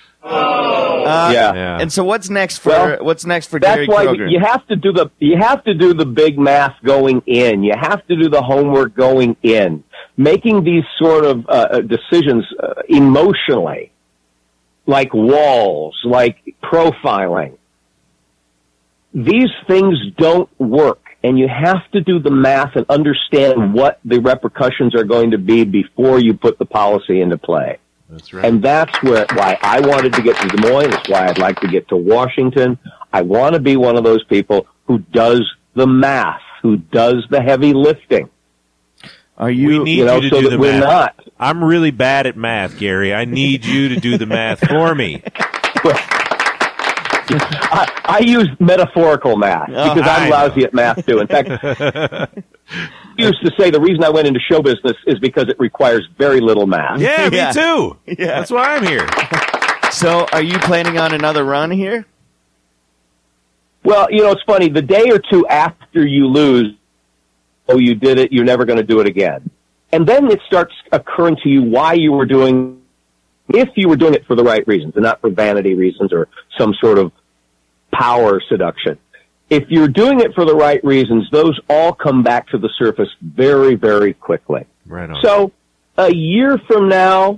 And so what's next for Gary That's why Kroger? you have to do the big math going in. You have to do the homework going in. Making these sort of decisions emotionally, like walls, like profiling. These things don't work, and you have to do the math and understand what the repercussions are going to be before you put the policy into play. That's right. And that's why I wanted to get to Des Moines. It's why I'd like to get to Washington. I want to be one of those people who does the math, who does the heavy lifting. We need you to so do that the we're math. not. I'm really bad at math, Gary. I need you to do the math for me. I use metaphorical math because I'm lousy at math too. In fact, I used to say the reason I went into show business is because it requires very little math. Yeah, me too. Yeah. That's why I'm here. So are you planning on another run here? Well, it's funny. The day or two after you lose, you did it, you're never going to do it again. And then it starts occurring to you why you were doing, if you were doing it for the right reasons and not for vanity reasons or some sort of power seduction. If you're doing it for the right reasons, those all come back to the surface very, very quickly. Right on. So a year from now,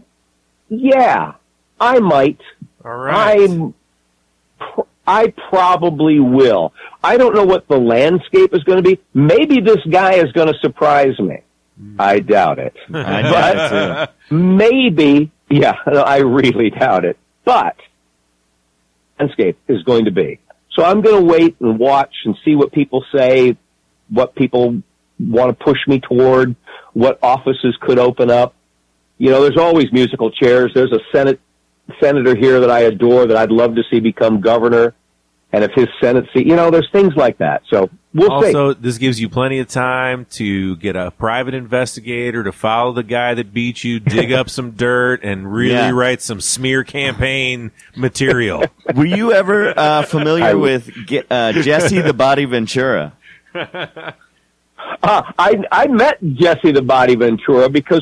I might. All right. I probably will. I don't know what the landscape is going to be. Maybe this guy is going to surprise me. I doubt it. I doubt it too. Maybe, I really doubt it. But landscape is going to be. So I'm going to wait and watch and see what people say, what people want to push me toward, what offices could open up. There's always musical chairs. There's a senator here that I adore that I'd love to see become governor. And if his Senate seat, there's things like that. So we'll see. Also, this gives you plenty of time to get a private investigator to follow the guy that beat you, dig up some dirt, and really write some smear campaign material. Were you ever familiar with Jesse the Body Ventura? I met Jesse the Body Ventura because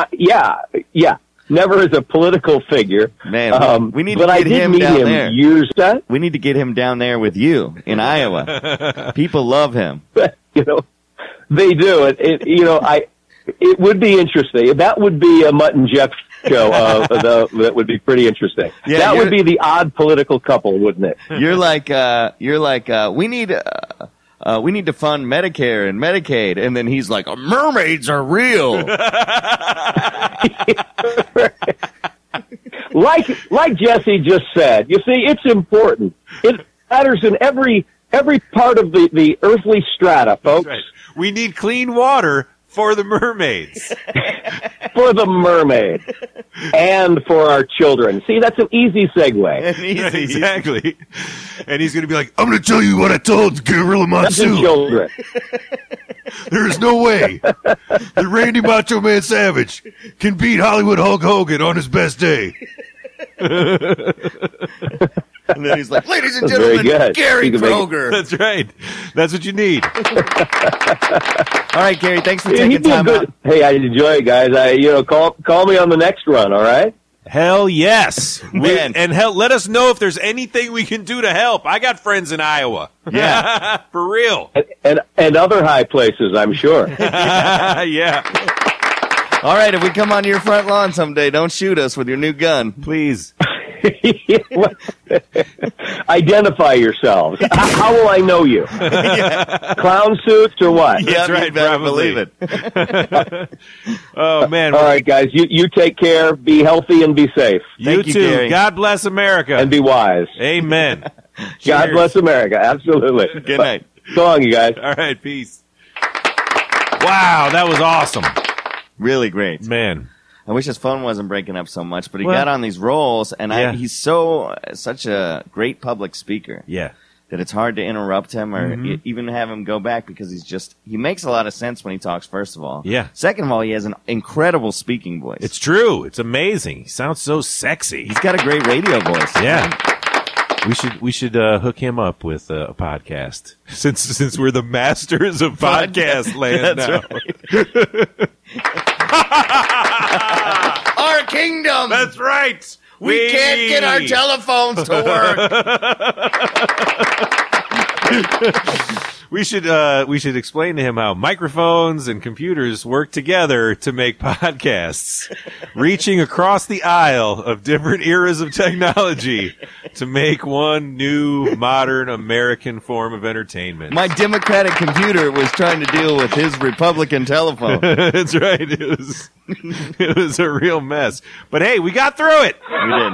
never as a political figure. Man, we need to get him down there. We need to get him down there with you in Iowa. People love him. They do. It would be interesting. That would be a Mutt and Jeff show. That would be pretty interesting. Yeah, that would be the odd political couple, wouldn't it? You're like, we need to fund Medicare and Medicaid, and then he's like, mermaids are real. like Jesse just said, you see, it's important. It matters in every part of the earthly strata, folks. Right. We need clean water for the mermaids. For the mermaid. And for our children. See, that's an easy segue. Exactly. And he's going to be like, I'm going to tell you what I told Gorilla Monsoon. Children. There's no way that Randy Macho Man Savage can beat Hollywood Hulk Hogan on his best day. then he's like, ladies and That's very gentlemen, good. Gary You can make- Kroger. That's right. That's what you need. All right, Gary, thanks for He'd taking be a time good. out. Hey, I enjoy it, guys. Call me on the next run. All right. Hell yes. Man. And hell, let us know if there's anything we can do to help. I got friends in Iowa. Yeah. For real. And other high places, I'm sure. Yeah. All right, if we come on your front lawn someday, don't shoot us with your new gun. Please. Identify yourselves. How will I know you? Clown suits or what? Yeah, right, you better probably. believe it. Oh, man. All right, guys. You take care. Be healthy and be safe. You Thank you, too. Gary. God bless America. And be wise. Amen. God Cheers. bless America. Absolutely. Good night. So long, you guys. All right, peace. Wow, that was awesome. Really great. Man. I wish his phone wasn't breaking up so much, but he Well, got on these rolls, and yeah. he's such a great public speaker Yeah. that it's hard to interrupt him or Mhm. even have him go back because he makes a lot of sense when he talks, first of all. Yeah. Second of all, he has an incredible speaking voice. It's true. It's amazing. He sounds so sexy. He's got a great radio voice. Yeah. We should hook him up with a podcast since we're the masters of podcast land That's now. right. Our kingdom! That's right. We can't get our telephones to work. We should explain to him how microphones and computers work together to make podcasts, reaching across the aisle of different eras of technology to make one new modern American form of entertainment. My Democratic computer was trying to deal with his Republican telephone. That's right. It was a real mess. But hey, we got through it. We did.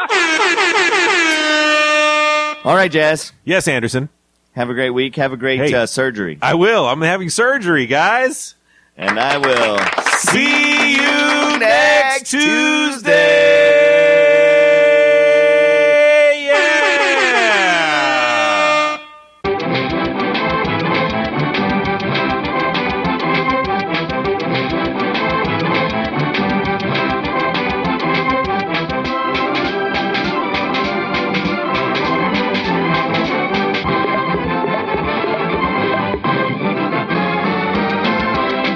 All right, Jazz. Yes, Anderson. Have a great week. Have a great surgery. I will. I'm having surgery, guys. And I will See you next Tuesday. Yeah.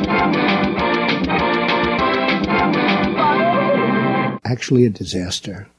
Actually a disaster.